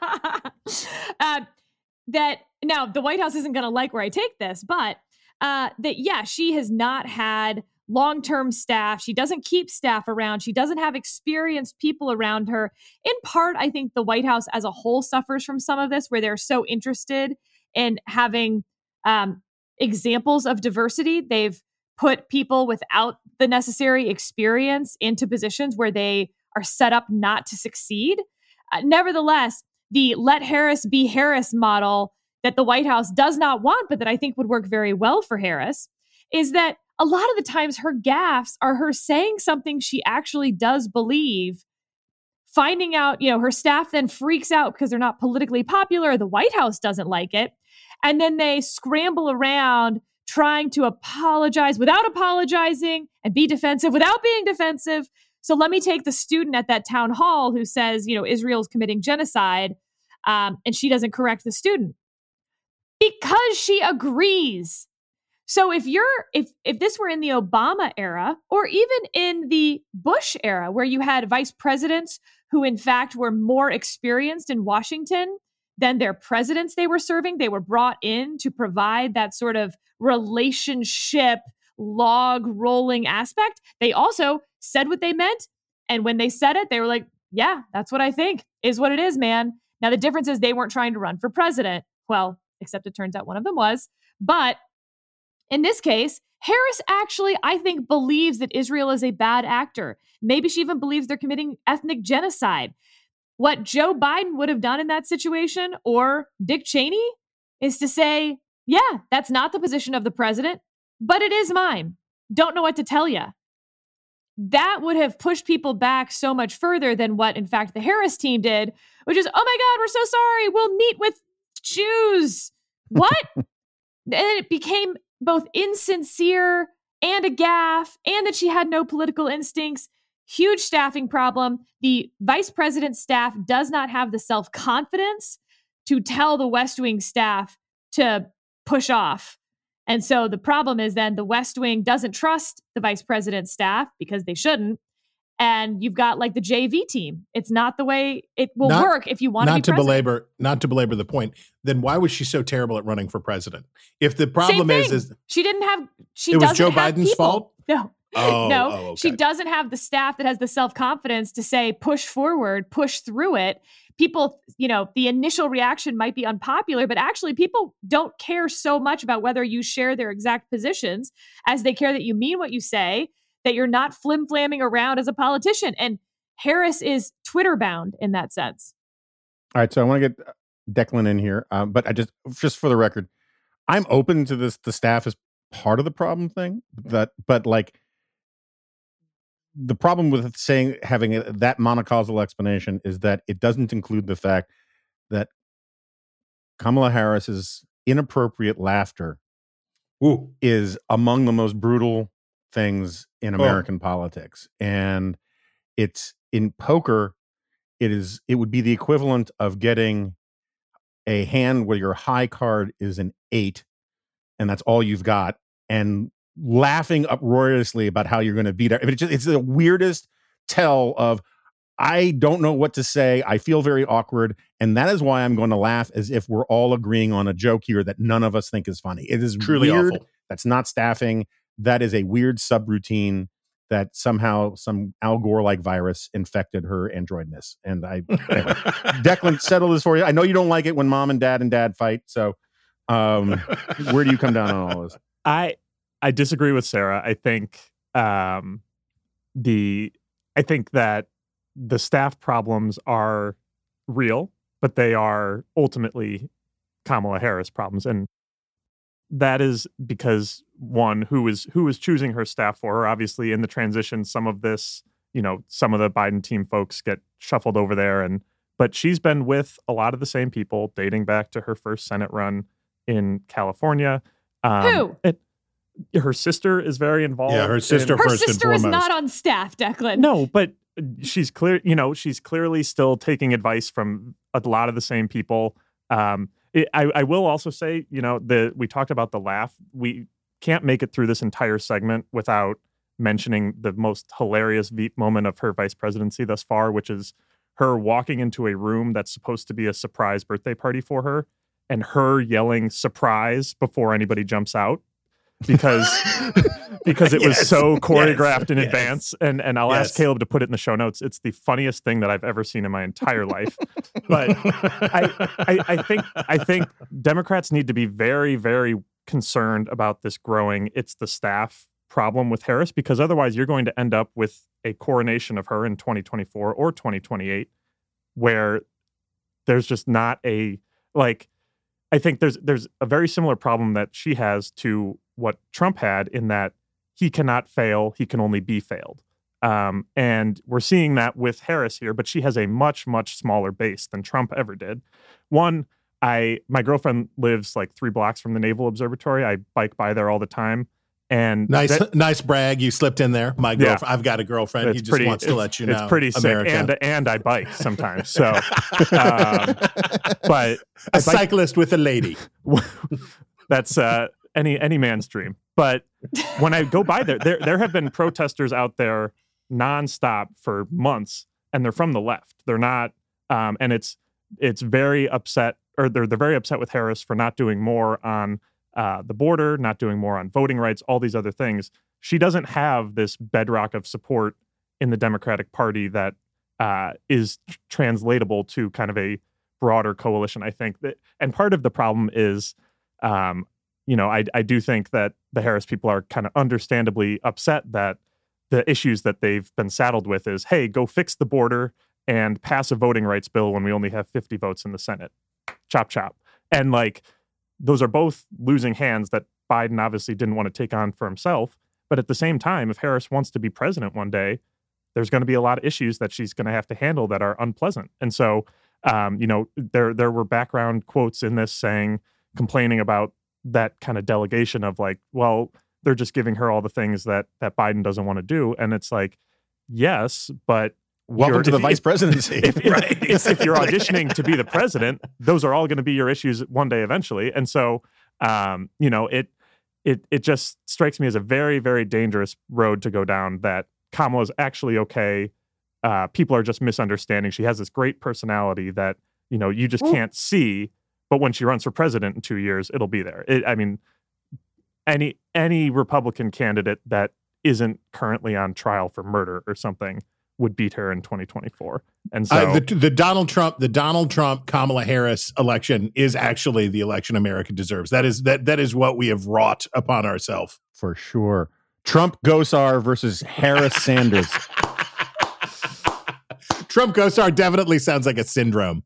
uh, that now the White House isn't going to like where I take this, but uh, that, yeah, she has not had long-term staff. She doesn't keep staff around. She doesn't have experienced people around her. In part, I think the White House as a whole suffers from some of this, where they're so interested in having um, examples of diversity. They've put people without the necessary experience into positions where they are set up not to succeed. Uh, nevertheless, the let Harris be Harris model that the White House does not want, but that I think would work very well for Harris, is that a lot of the times her gaffes are her saying something she actually does believe, finding out, you know, her staff then freaks out because they're not politically popular. The White House doesn't like it. And then they scramble around trying to apologize without apologizing and be defensive without being defensive. So let me take the student at that town hall who says, you know, Israel's committing genocide, um, and she doesn't correct the student because she agrees. So if you're if if this were in the Obama era, or even in the Bush era, where you had vice presidents who in fact were more experienced in Washington than their presidents they were serving, they were brought in to provide that sort of relationship log rolling aspect. They also said what they meant, and when they said it, they were like, yeah, that's what I think, is what it is, man. Now the difference is they weren't trying to run for president. Well, except it turns out one of them was. But in this case, Harris actually, I think, believes that Israel is a bad actor. Maybe she even believes they're committing ethnic genocide. What Joe Biden would have done in that situation, or Dick Cheney, is to say, yeah, that's not the position of the president, but it is mine. Don't know what to tell you. That would have pushed people back so much further than what, in fact, the Harris team did, which is, oh my God, we're so sorry. We'll meet with Jews. What? And it became both insincere and a gaffe, and that she had no political instincts. Huge staffing problem. The vice president's staff does not have the self-confidence to tell the West Wing staff to push off. And so the problem is then the West Wing doesn't trust the vice president's staff because they shouldn't. And you've got like the J V team. It's not the way it will Not- work if you want to be Not to president. belabor, not to belabor the point. Then why was she so terrible at running for president? If the problem Same is, thing. is she didn't have. She It was doesn't Joe have Biden's people. fault? No, Oh, no, oh, okay. she doesn't have the staff that has the self confidence to say push forward, push through it. People, you know, the initial reaction might be unpopular, but actually, people don't care so much about whether you share their exact positions as they care that you mean what you say, that you're not flim flamming around as a politician. And Harris is Twitter bound in that sense. All right, so I want to get Declan in here, um, but I just, just for the record, I'm open to this. The staff is part of the problem thing, that, but like the problem with saying having a, that monocausal explanation is that it doesn't include the fact that Kamala Harris's inappropriate laughter Ooh. is among the most brutal things in Oh. American politics, and it's in poker. It is. It would be the equivalent of getting a hand where your high card is an eight, and that's all you've got, and laughing uproariously about how you're going to beat it. It's, just, it's the weirdest tell of, I don't know what to say. I feel very awkward. And that is why I'm going to laugh as if we're all agreeing on a joke here that none of us think is funny. It is Truly weird. awful. That's not staffing. That is a weird subroutine that somehow some Al Gore-like virus infected her androidness. And I, anyway. Declan, settle this for you. I know you don't like it when mom and dad and dad fight. So um, where do you come down on all this? I I disagree with Sarah. I think um, the I think that the staff problems are real, but they are ultimately Kamala Harris problems. And that is because one, who is who is choosing her staff for her. Obviously, in the transition, some of this, you know, some of the Biden team folks get shuffled over there, and but she's been with a lot of the same people dating back to her first Senate run in California. Um, Who? It, her sister is very involved. Yeah, her sister in, Her first and sister is foremost. not on staff, Declan. No, but she's clear. You know, she's clearly still taking advice from a lot of the same people. Um, it, I, I will also say, you know, the we talked about the laugh. We can't make it through this entire segment without mentioning the most hilarious Veep moment of her vice presidency thus far, which is her walking into a room that's supposed to be a surprise birthday party for her, and her yelling "surprise" before anybody jumps out. because because it was Yes, so choreographed yes, in yes. advance, and and I'll Yes. ask Caleb to put it in the show notes. It's the funniest thing that I've ever seen in my entire life. But I, I I think I think Democrats need to be very very concerned about this growing "it's the staff" problem with Harris, because otherwise you're going to end up with a coronation of her in twenty twenty-four or twenty twenty-eight where there's just not a like. I think there's there's a very similar problem that she has to what Trump had, in that he cannot fail, he can only be failed. Um, and we're seeing that with Harris here, but she has a much, much smaller base than Trump ever did. One, I my girlfriend lives like three blocks from the Naval Observatory. I bike by there all the time. And Nice, that- nice brag. You slipped in there. My Yeah. girlfriend. I've got a girlfriend. It's he just pretty- wants to it's- let you know. It's pretty sick, America. and and I bike sometimes. So, um, but a I bike- cyclist with a lady. that's uh, any any man's dream. But when I go by there, there there have been protesters out there nonstop for months, and they're from the left. They're not, um, and it's it's very upset, or they're they're very upset with Harris for not doing more on uh, the border, not doing more on voting rights, all these other things. She doesn't have this bedrock of support in the Democratic Party that uh, is tr- translatable to kind of a broader coalition, I think. That, and part of the problem is, um, you know, I, I do think that the Harris people are kind of understandably upset that the issues that they've been saddled with is, hey, go fix the border and pass a voting rights bill when we only have fifty votes in the Senate. Chop, chop. And like, those are both losing hands that Biden obviously didn't want to take on for himself. But at the same time, if Harris wants to be president one day, there's going to be a lot of issues that she's going to have to handle that are unpleasant. And so, um, you know, there there were background quotes in this saying, complaining about that kind of delegation of like, well, they're just giving her all the things that that Biden doesn't want to do. And it's like, yes, but Welcome you're- to the if- vice if- presidency. if, if, Right, if, if you're exactly. auditioning to be the president, those are all going to be your issues one day eventually. And so, um, you know, it it it just strikes me as a very, very dangerous road to go down, that Kamala's actually okay. Uh, people are just misunderstanding. She has this great personality that, you know, you just Ooh. can't see. But when she runs for president in two years, it'll be there. It, I mean, any any Republican candidate that isn't currently on trial for murder or something would beat her in twenty twenty-four. And so Uh, the, the Donald Trump, the Donald Trump Kamala Harris election is actually the election America deserves. That is that that is what we have wrought upon ourselves. For sure. Trump Gosar versus Harris Sanders. Trump Gosar definitely sounds like a syndrome.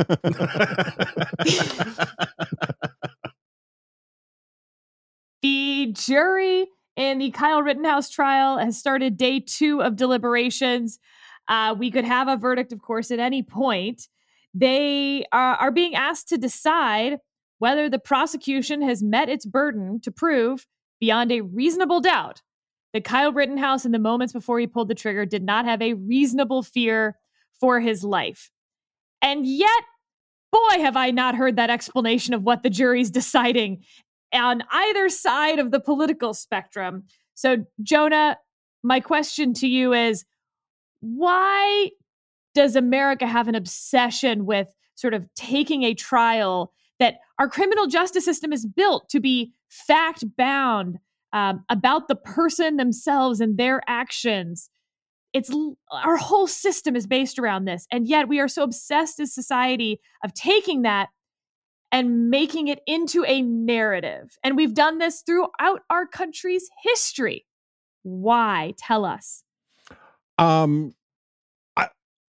The jury in the Kyle Rittenhouse trial has started day two of deliberations. Uh, we could have a verdict, of course, at any point. They are, are being asked to decide whether the prosecution has met its burden to prove, beyond a reasonable doubt, that Kyle Rittenhouse, in the moments before he pulled the trigger, did not have a reasonable fear for his life. And yet, boy, have I not heard that explanation of what the jury's deciding on either side of the political spectrum. So, Jonah, my question to you is, why does America have an obsession with sort of taking a trial that our criminal justice system is built to be fact-bound um, about the person themselves and their actions? It's our whole system is based around this. And yet we are so obsessed as society of taking that and making it into a narrative. And we've done this throughout our country's history. Why? Tell us. Um, I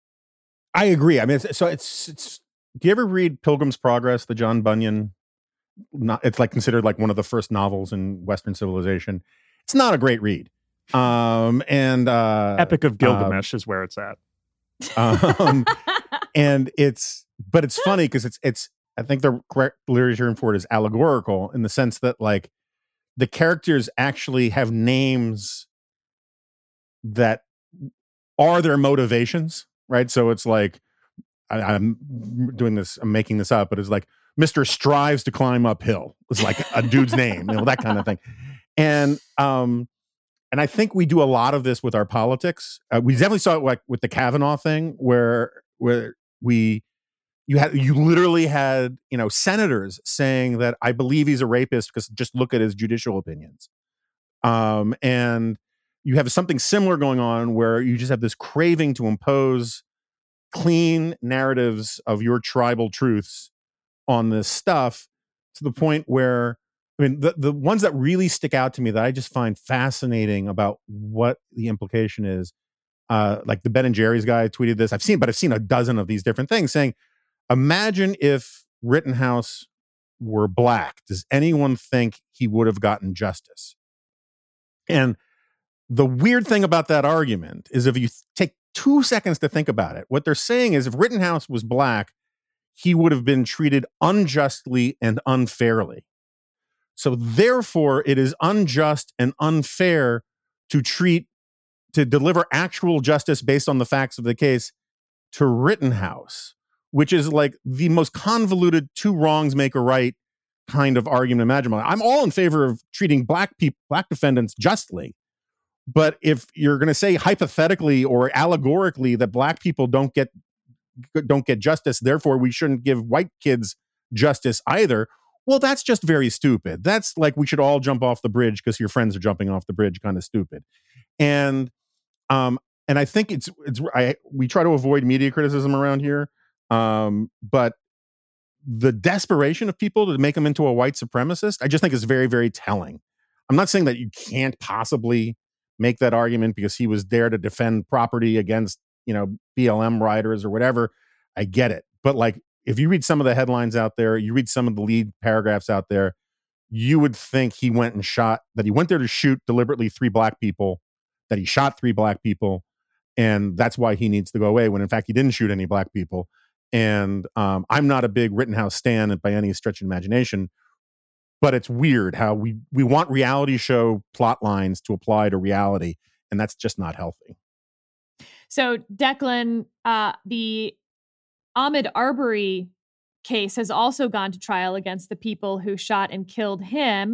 I agree. I mean, it's, so it's it's. Do you ever read Pilgrim's Progress, the John Bunyan not, it's like considered like one of the first novels in Western civilization. It's not a great read. Um, and uh, Epic of Gilgamesh uh, is where it's at. Um, and it's, but it's funny because it's, it's, I think the correct literary term for it is allegorical in the sense that like the characters actually have names that are their motivations, right? So it's like, I, I'm doing this, I'm making this up, but it's like Mister strives to climb uphill. It's like a dude's name, you know, that kind of thing. And, um, And I think we do a lot of this with our politics. Uh, we definitely saw it like with the Kavanaugh thing, where where we you had you literally had you know senators saying that I believe he's a rapist because just look at his judicial opinions. Um, and you have something similar going on where you just have this craving to impose clean narratives of your tribal truths on this stuff to the point where. I mean, the, the ones that really stick out to me that I just find fascinating about what the implication is, uh, like the Ben and Jerry's guy tweeted this. I've seen, but I've seen a dozen of these different things saying, imagine if Rittenhouse were black. Does anyone think he would have gotten justice? And the weird thing about that argument is if you th- take two seconds to think about it, what they're saying is if Rittenhouse was black, he would have been treated unjustly and unfairly. So therefore, it is unjust and unfair to treat, to deliver actual justice based on the facts of the case to Rittenhouse, which is like the most convoluted two wrongs make a right kind of argument imaginable. I'm all in favor of treating black people, black defendants justly. But if you're going to say hypothetically or allegorically that black people don't get, don't get justice, therefore we shouldn't give white kids justice either. Well, that's just very stupid. That's like we should all jump off the bridge because your friends are jumping off the bridge, kind of stupid. And um, and I think it's it's I we try to avoid media criticism around here, um, but the desperation of people to make him into a white supremacist, I just think is very, very telling. I'm not saying that you can't possibly make that argument because he was there to defend property against, you know, B L M riders or whatever. I get it, but like. If you read some of the headlines out there, you read some of the lead paragraphs out there, you would think he went and shot, that he went there to shoot deliberately three black people, that he shot three black people, and that's why he needs to go away, when in fact he didn't shoot any black people. And um, I'm not a big Rittenhouse stan by any stretch of imagination, but it's weird how we, we want reality show plot lines to apply to reality, and that's just not healthy. So Declan, uh, the Ahmaud Arbery case has also gone to trial against the people who shot and killed him.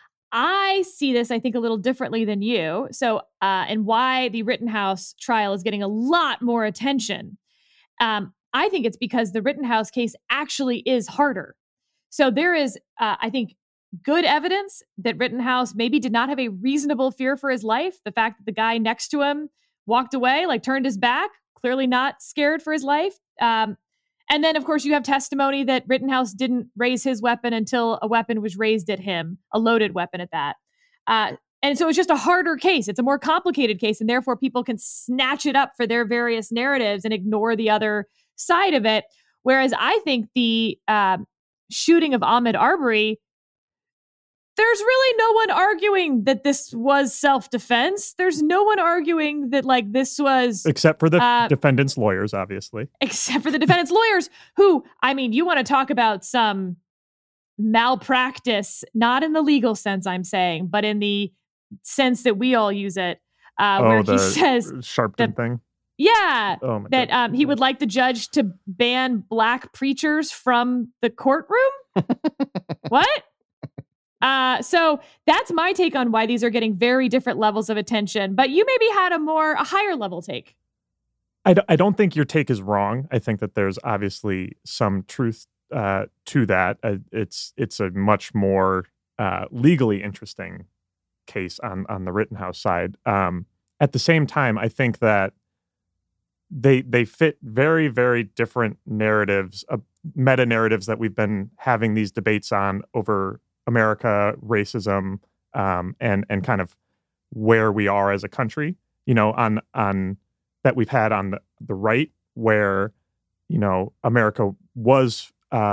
I see this, I think, a little differently than you. So, uh, and why the Rittenhouse trial is getting a lot more attention. Um, I think it's because the Rittenhouse case actually is harder. So there is, uh, I think, good evidence that Rittenhouse maybe did not have a reasonable fear for his life. The fact that the guy next to him walked away, like turned his back, clearly not scared for his life. Um, And then, of course, you have testimony that Rittenhouse didn't raise his weapon until a weapon was raised at him, a loaded weapon at that. Uh, and so it's just a harder case. It's a more complicated case, and therefore people can snatch it up for their various narratives and ignore the other side of it. Whereas I think the uh, shooting of Ahmaud Arbery, there's really no one arguing that this was self-defense. There's no one arguing that like this was... Except for the uh, defendant's lawyers, obviously. Except for the defendant's lawyers who, I mean, you want to talk about some malpractice, not in the legal sense, I'm saying, but in the sense that we all use it, uh, oh, where the he says... Sharpton that, thing? Yeah. Oh my that um, he would like the judge to ban black preachers from the courtroom? What? Uh, so that's my take on why these are getting very different levels of attention. But you maybe had a more, a higher level take. I, d- I don't think your take is wrong. I think that there's obviously some truth uh, to that. Uh, it's it's a much more uh, legally interesting case on, on the Rittenhouse side. Um, at the same time, I think that they they fit very, very different narratives, uh, meta narratives that we've been having these debates on over America, racism, um, and and kind of where we are as a country, you know, on on that we've had on the, the right, where, you know, America was uh,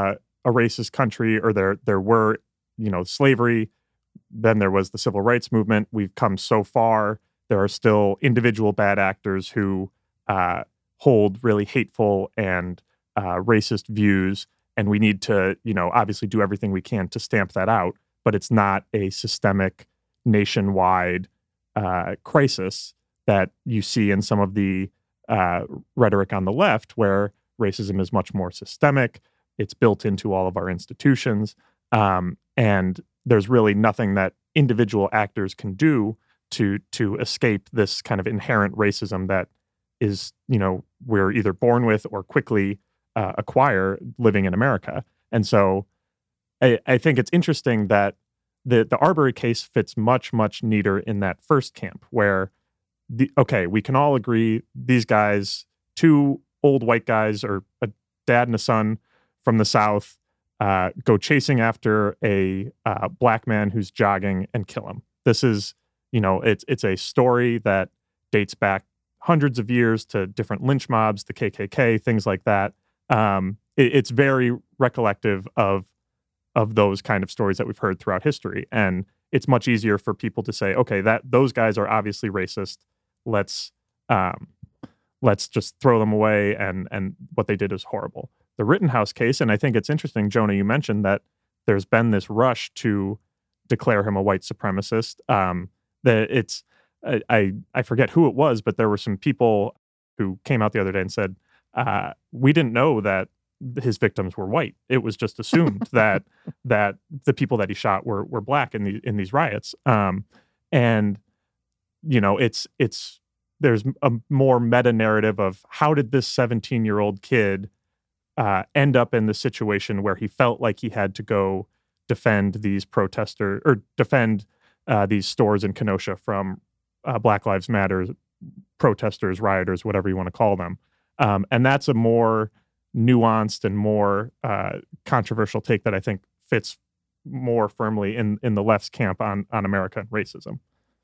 a racist country, or there there were, you know, slavery. Then there was the civil rights movement. We've come so far. There are still individual bad actors who uh, hold really hateful and uh, racist views, and we need to, you know, obviously do everything we can to stamp that out. But it's not a systemic, nationwide uh, crisis that you see in some of the uh, rhetoric on the left, where racism is much more systemic. It's built into all of our institutions, um, and there's really nothing that individual actors can do to to escape this kind of inherent racism that is, you know, we're either born with or quickly uh, acquire living in America. And so I, I think it's interesting that the the Arbery case fits much, much neater in that first camp, where, the okay, we can all agree these guys, two old white guys or a dad and a son from the South, uh, go chasing after a uh, black man who's jogging and kill him. This is, you know, it's it's a story that dates back hundreds of years to different lynch mobs, the K K K, things like that. Um, it, it's very recollective of of those kind of stories that we've heard throughout history, and it's much easier for people to say, okay, that those guys are obviously racist. Let's um, let's just throw them away, and and what they did is horrible. The Rittenhouse case, and I think it's interesting, Jonah, you mentioned that there's been this rush to declare him a white supremacist. Um, that it's, I, I I forget who it was, but there were some people who came out the other day and said, uh, we didn't know that his victims were white. It was just assumed that that the people that he shot were were black in the in these riots. Um, and you know, it's it's there's a more meta narrative of how did this seventeen year old kid Uh, end up in the situation where he felt like he had to go defend these protesters or defend uh, these stores in Kenosha from uh, Black Lives Matter protesters, rioters, whatever you want to call them. Um, and that's a more nuanced and more uh, controversial take that I think fits more firmly in, in the left's camp on, on America and racism.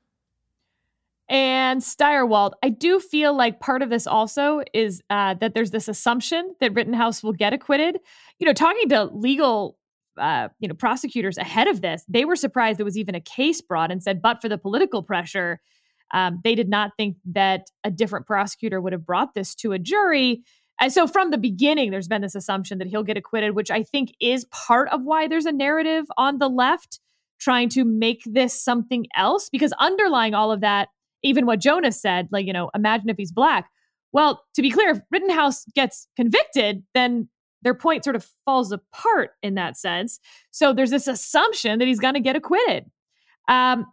And Stirewalt, I do feel like part of this also is uh, that there's this assumption that Rittenhouse will get acquitted. You know, talking to legal, uh, you know, prosecutors ahead of this, they were surprised there was even a case brought and said, but for the political pressure, um, they did not think that a different prosecutor would have brought this to a jury. And so from the beginning, there's been this assumption that he'll get acquitted, which I think is part of why there's a narrative on the left trying to make this something else, because underlying all of that, even what Jonas said, like, you know, imagine if he's black. Well, to be clear, if Rittenhouse gets convicted, then their point sort of falls apart in that sense. So there's this assumption that he's going to get acquitted. Um,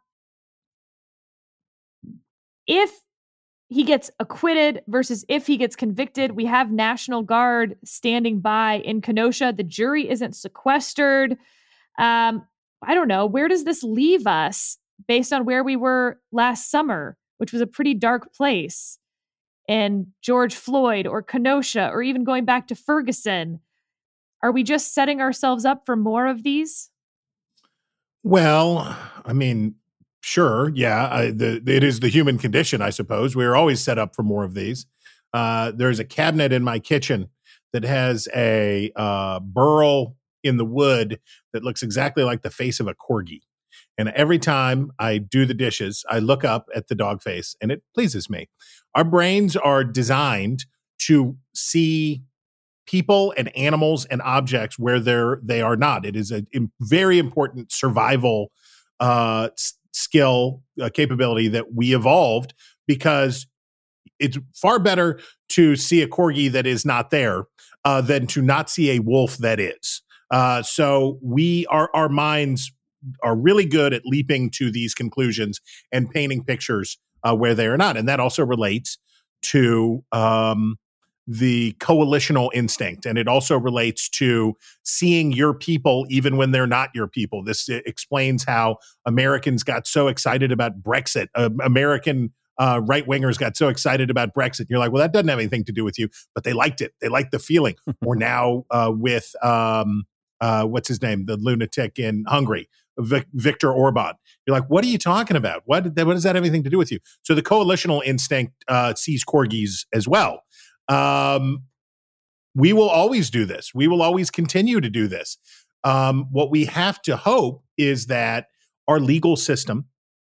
if he gets acquitted versus if he gets convicted, we have National Guard standing by in Kenosha. The jury isn't sequestered. Um, I don't know. Where does this leave us based on where we were last summer, which was a pretty dark place, and George Floyd or Kenosha, or even going back to Ferguson? Are we just setting ourselves up for more of these? Well, I mean, sure. Yeah. I, the, it is the human condition, I suppose. We're always set up for more of these. Uh, there's a cabinet in my kitchen that has a uh, burl in the wood that looks exactly like the face of a corgi. And every time I do the dishes, I look up at the dog face, and it pleases me. Our brains are designed to see people and animals and objects where they're they are not. It is a, a very important survival uh, s- skill uh, capability that we evolved, because it's far better to see a corgi that is not there uh, than to not see a wolf that is. Uh, so we are our minds are really good at leaping to these conclusions and painting pictures uh, where they are not. And that also relates to um, the coalitional instinct. And it also relates to seeing your people even when they're not your people. This explains how Americans got so excited about Brexit. Uh, American uh, right-wingers got so excited about Brexit. You're like, well, that doesn't have anything to do with you, but they liked it. They liked the feeling. Or now uh, with, um, uh, what's his name? The lunatic in Hungary. Vic, Viktor Orban. You're like, what are you talking about? What, what does that have anything to do with you? So the coalitional instinct uh, sees corgis as well. Um, we will always do this. We will always continue to do this. Um, what we have to hope is that our legal system,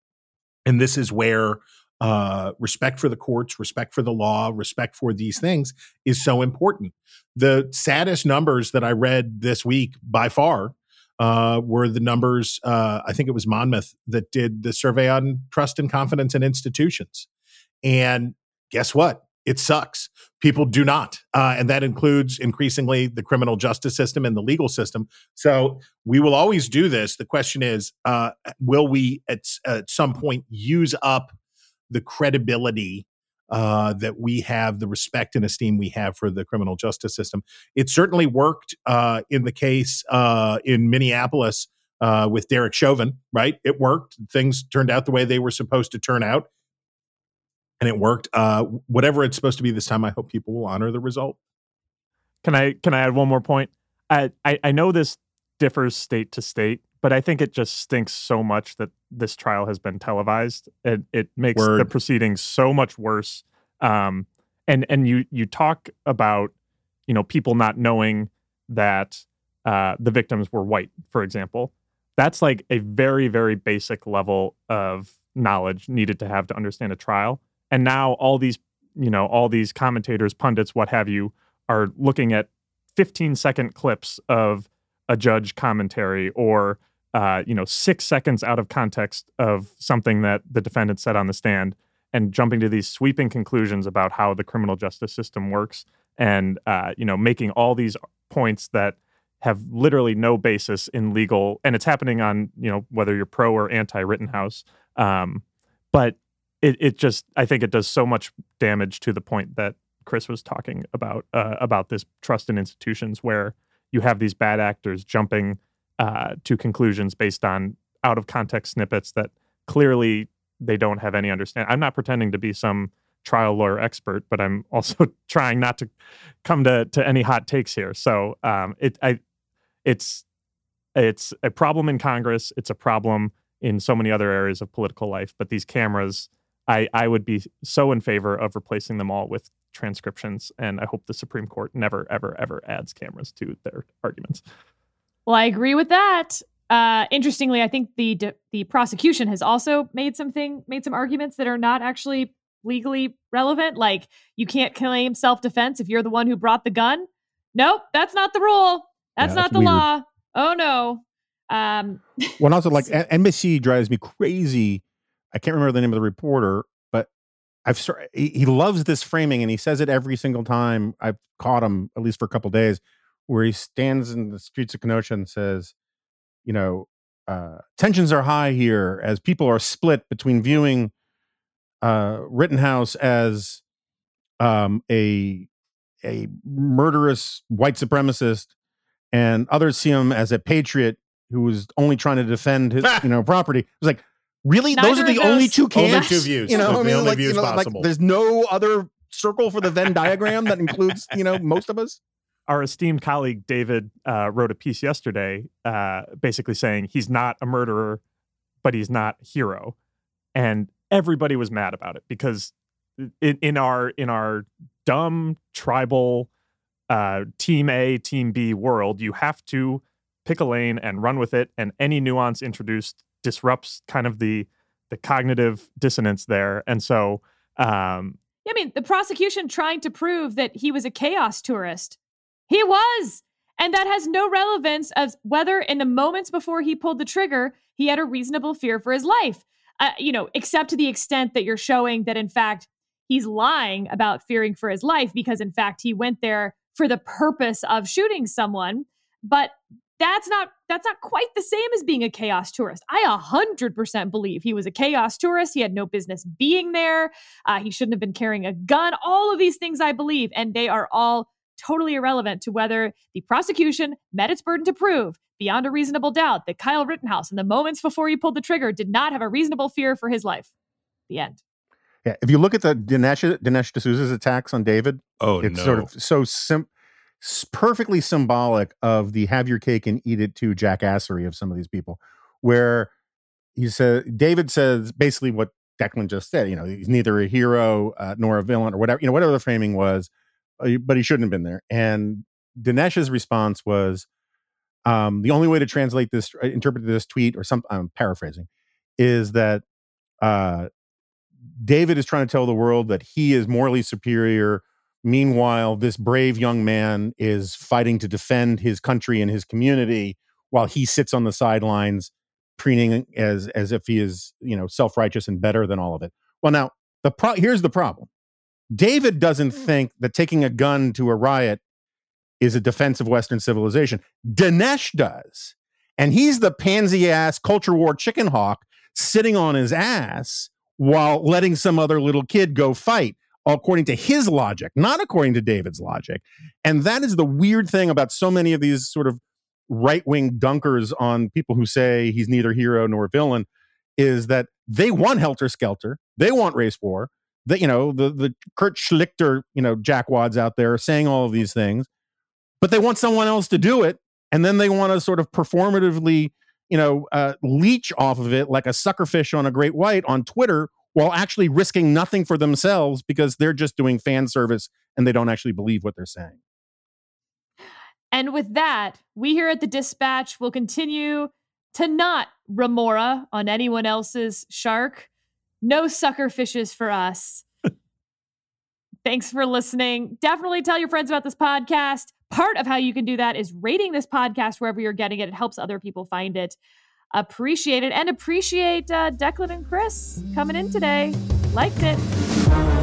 and this is where uh, respect for the courts, respect for the law, respect for these things is so important. The saddest numbers that I read this week by far uh, were the numbers, uh, I think it was Monmouth that did the survey on trust and confidence in institutions. And guess what? It sucks. People do not. Uh, and that includes increasingly the criminal justice system and the legal system. So we will always do this. The question is, uh, will we at, at some point use up the credibility uh, that we have, the respect and esteem we have for the criminal justice system? It certainly worked uh, in the case uh, in Minneapolis uh, with Derek Chauvin, right? It worked. Things turned out the way they were supposed to turn out. And it worked. Uh, whatever it's supposed to be this time, I hope people will honor the result. Can I can I add one more point? I, I, I know this differs state to state, but I think it just stinks so much that this trial has been televised. It it makes Word. the proceedings so much worse. Um, and and you you talk about, you know, people not knowing that uh, the victims were white, for example. That's like a very, very basic level of knowledge needed to have to understand a trial. And now all these, you know, all these commentators, pundits, what have you, are looking at fifteen second clips of a judge commentary or, uh, you know, six seconds out of context of something that the defendant said on the stand and jumping to these sweeping conclusions about how the criminal justice system works and, uh, you know, making all these points that have literally no basis in legal. And it's happening on, you know, whether you're pro or anti Rittenhouse. Um, but It it just, I think it does so much damage to the point that Chris was talking about, uh, about this trust in institutions where you have these bad actors jumping uh, to conclusions based on out of context snippets that clearly they don't have any understanding. I'm not pretending to be some trial lawyer expert, but I'm also trying not to come to, to any hot takes here. So um, it I it's it's a problem in Congress. It's a problem in so many other areas of political life. But these cameras, I, I would be so in favor of replacing them all with transcriptions, and I hope the Supreme Court never, ever, ever adds cameras to their arguments. Well, I agree with that. Uh, interestingly, I think the the prosecution has also made something made some arguments that are not actually legally relevant. Like, you can't claim self-defense if you're the one who brought the gun. Nope, that's not the rule. That's Yeah, not that's the weird. law. Oh no. Um, Well, and also, like, N B C drives me crazy. I can't remember the name of the reporter, but I've started, he, he loves this framing, and he says it every single time I've caught him, at least for a couple of days, where he stands in the streets of Kenosha and says, you know, uh, tensions are high here as people are split between viewing uh, Rittenhouse as um, a a murderous white supremacist, and others see him as a patriot who was only trying to defend his, you know, property. It was like, really? Neither Those are of the those- only two Only camps? two views. You know, Those I are the mean, only like, views you know, like, possible. there's no other circle for the Venn diagram that includes, you know, most of us. Our esteemed colleague David uh, wrote a piece yesterday uh, basically saying he's not a murderer, but he's not a hero. And everybody was mad about it because in, in our in our dumb tribal uh, team A, team B world, you have to pick a lane and run with it. And any nuance introduced disrupts kind of the the cognitive dissonance there. And so, um, I mean, the prosecution trying to prove that he was a chaos tourist. He was. And that has no relevance as whether in the moments before he pulled the trigger, he had a reasonable fear for his life. Uh, you know, except to the extent that you're showing that, in fact, he's lying about fearing for his life because, in fact, he went there for the purpose of shooting someone. But that's not that's not quite the same as being a chaos tourist. I one hundred percent believe he was a chaos tourist. He had no business being there. Uh, he shouldn't have been carrying a gun. All of these things I believe, and they are all totally irrelevant to whether the prosecution met its burden to prove beyond a reasonable doubt that Kyle Rittenhouse, in the moments before he pulled the trigger, did not have a reasonable fear for his life. The end. Yeah, if you look at the Dinesh, Dinesh D'Souza's attacks on David, Oh, it's no. sort of so sim- s- perfectly symbolic of the have your cake and eat it too jackassery of some of these people, where he said, David says basically what Declan just said, you know, he's neither a hero uh, nor a villain or whatever, you know, whatever the framing was. but he shouldn't have been there. And Dinesh's response was, um, the only way to translate this, interpret this tweet, or some, I'm paraphrasing, is that uh, David is trying to tell the world that he is morally superior. Meanwhile, this brave young man is fighting to defend his country and his community while he sits on the sidelines, preening as as if he is, you know, self-righteous and better than all of it. Well, now, the pro- here's the problem. David doesn't think that taking a gun to a riot is a defense of Western civilization. Dinesh does. And he's the pansy-ass culture war chicken hawk sitting on his ass while letting some other little kid go fight, according to his logic, not according to David's logic. And that is the weird thing about so many of these sort of right-wing dunkers on people who say he's neither hero nor villain, is that they want helter-skelter. They want race war. That, you know, the, the Kurt Schlichter, you know, jackwads out there are saying all of these things, but they want someone else to do it. And then they want to sort of performatively, you know, uh, leech off of it like a suckerfish on a great white on Twitter, while actually risking nothing for themselves because they're just doing fan service and they don't actually believe what they're saying. And with that, we here at the Dispatch will continue to not remora on anyone else's shark. No sucker fishes for us. Thanks for listening. Definitely tell your friends about this podcast. Part of how you can do that is rating this podcast wherever you're getting it. It helps other people find it. Appreciate it. And appreciate uh, Declan and Chris coming in today. Liked it.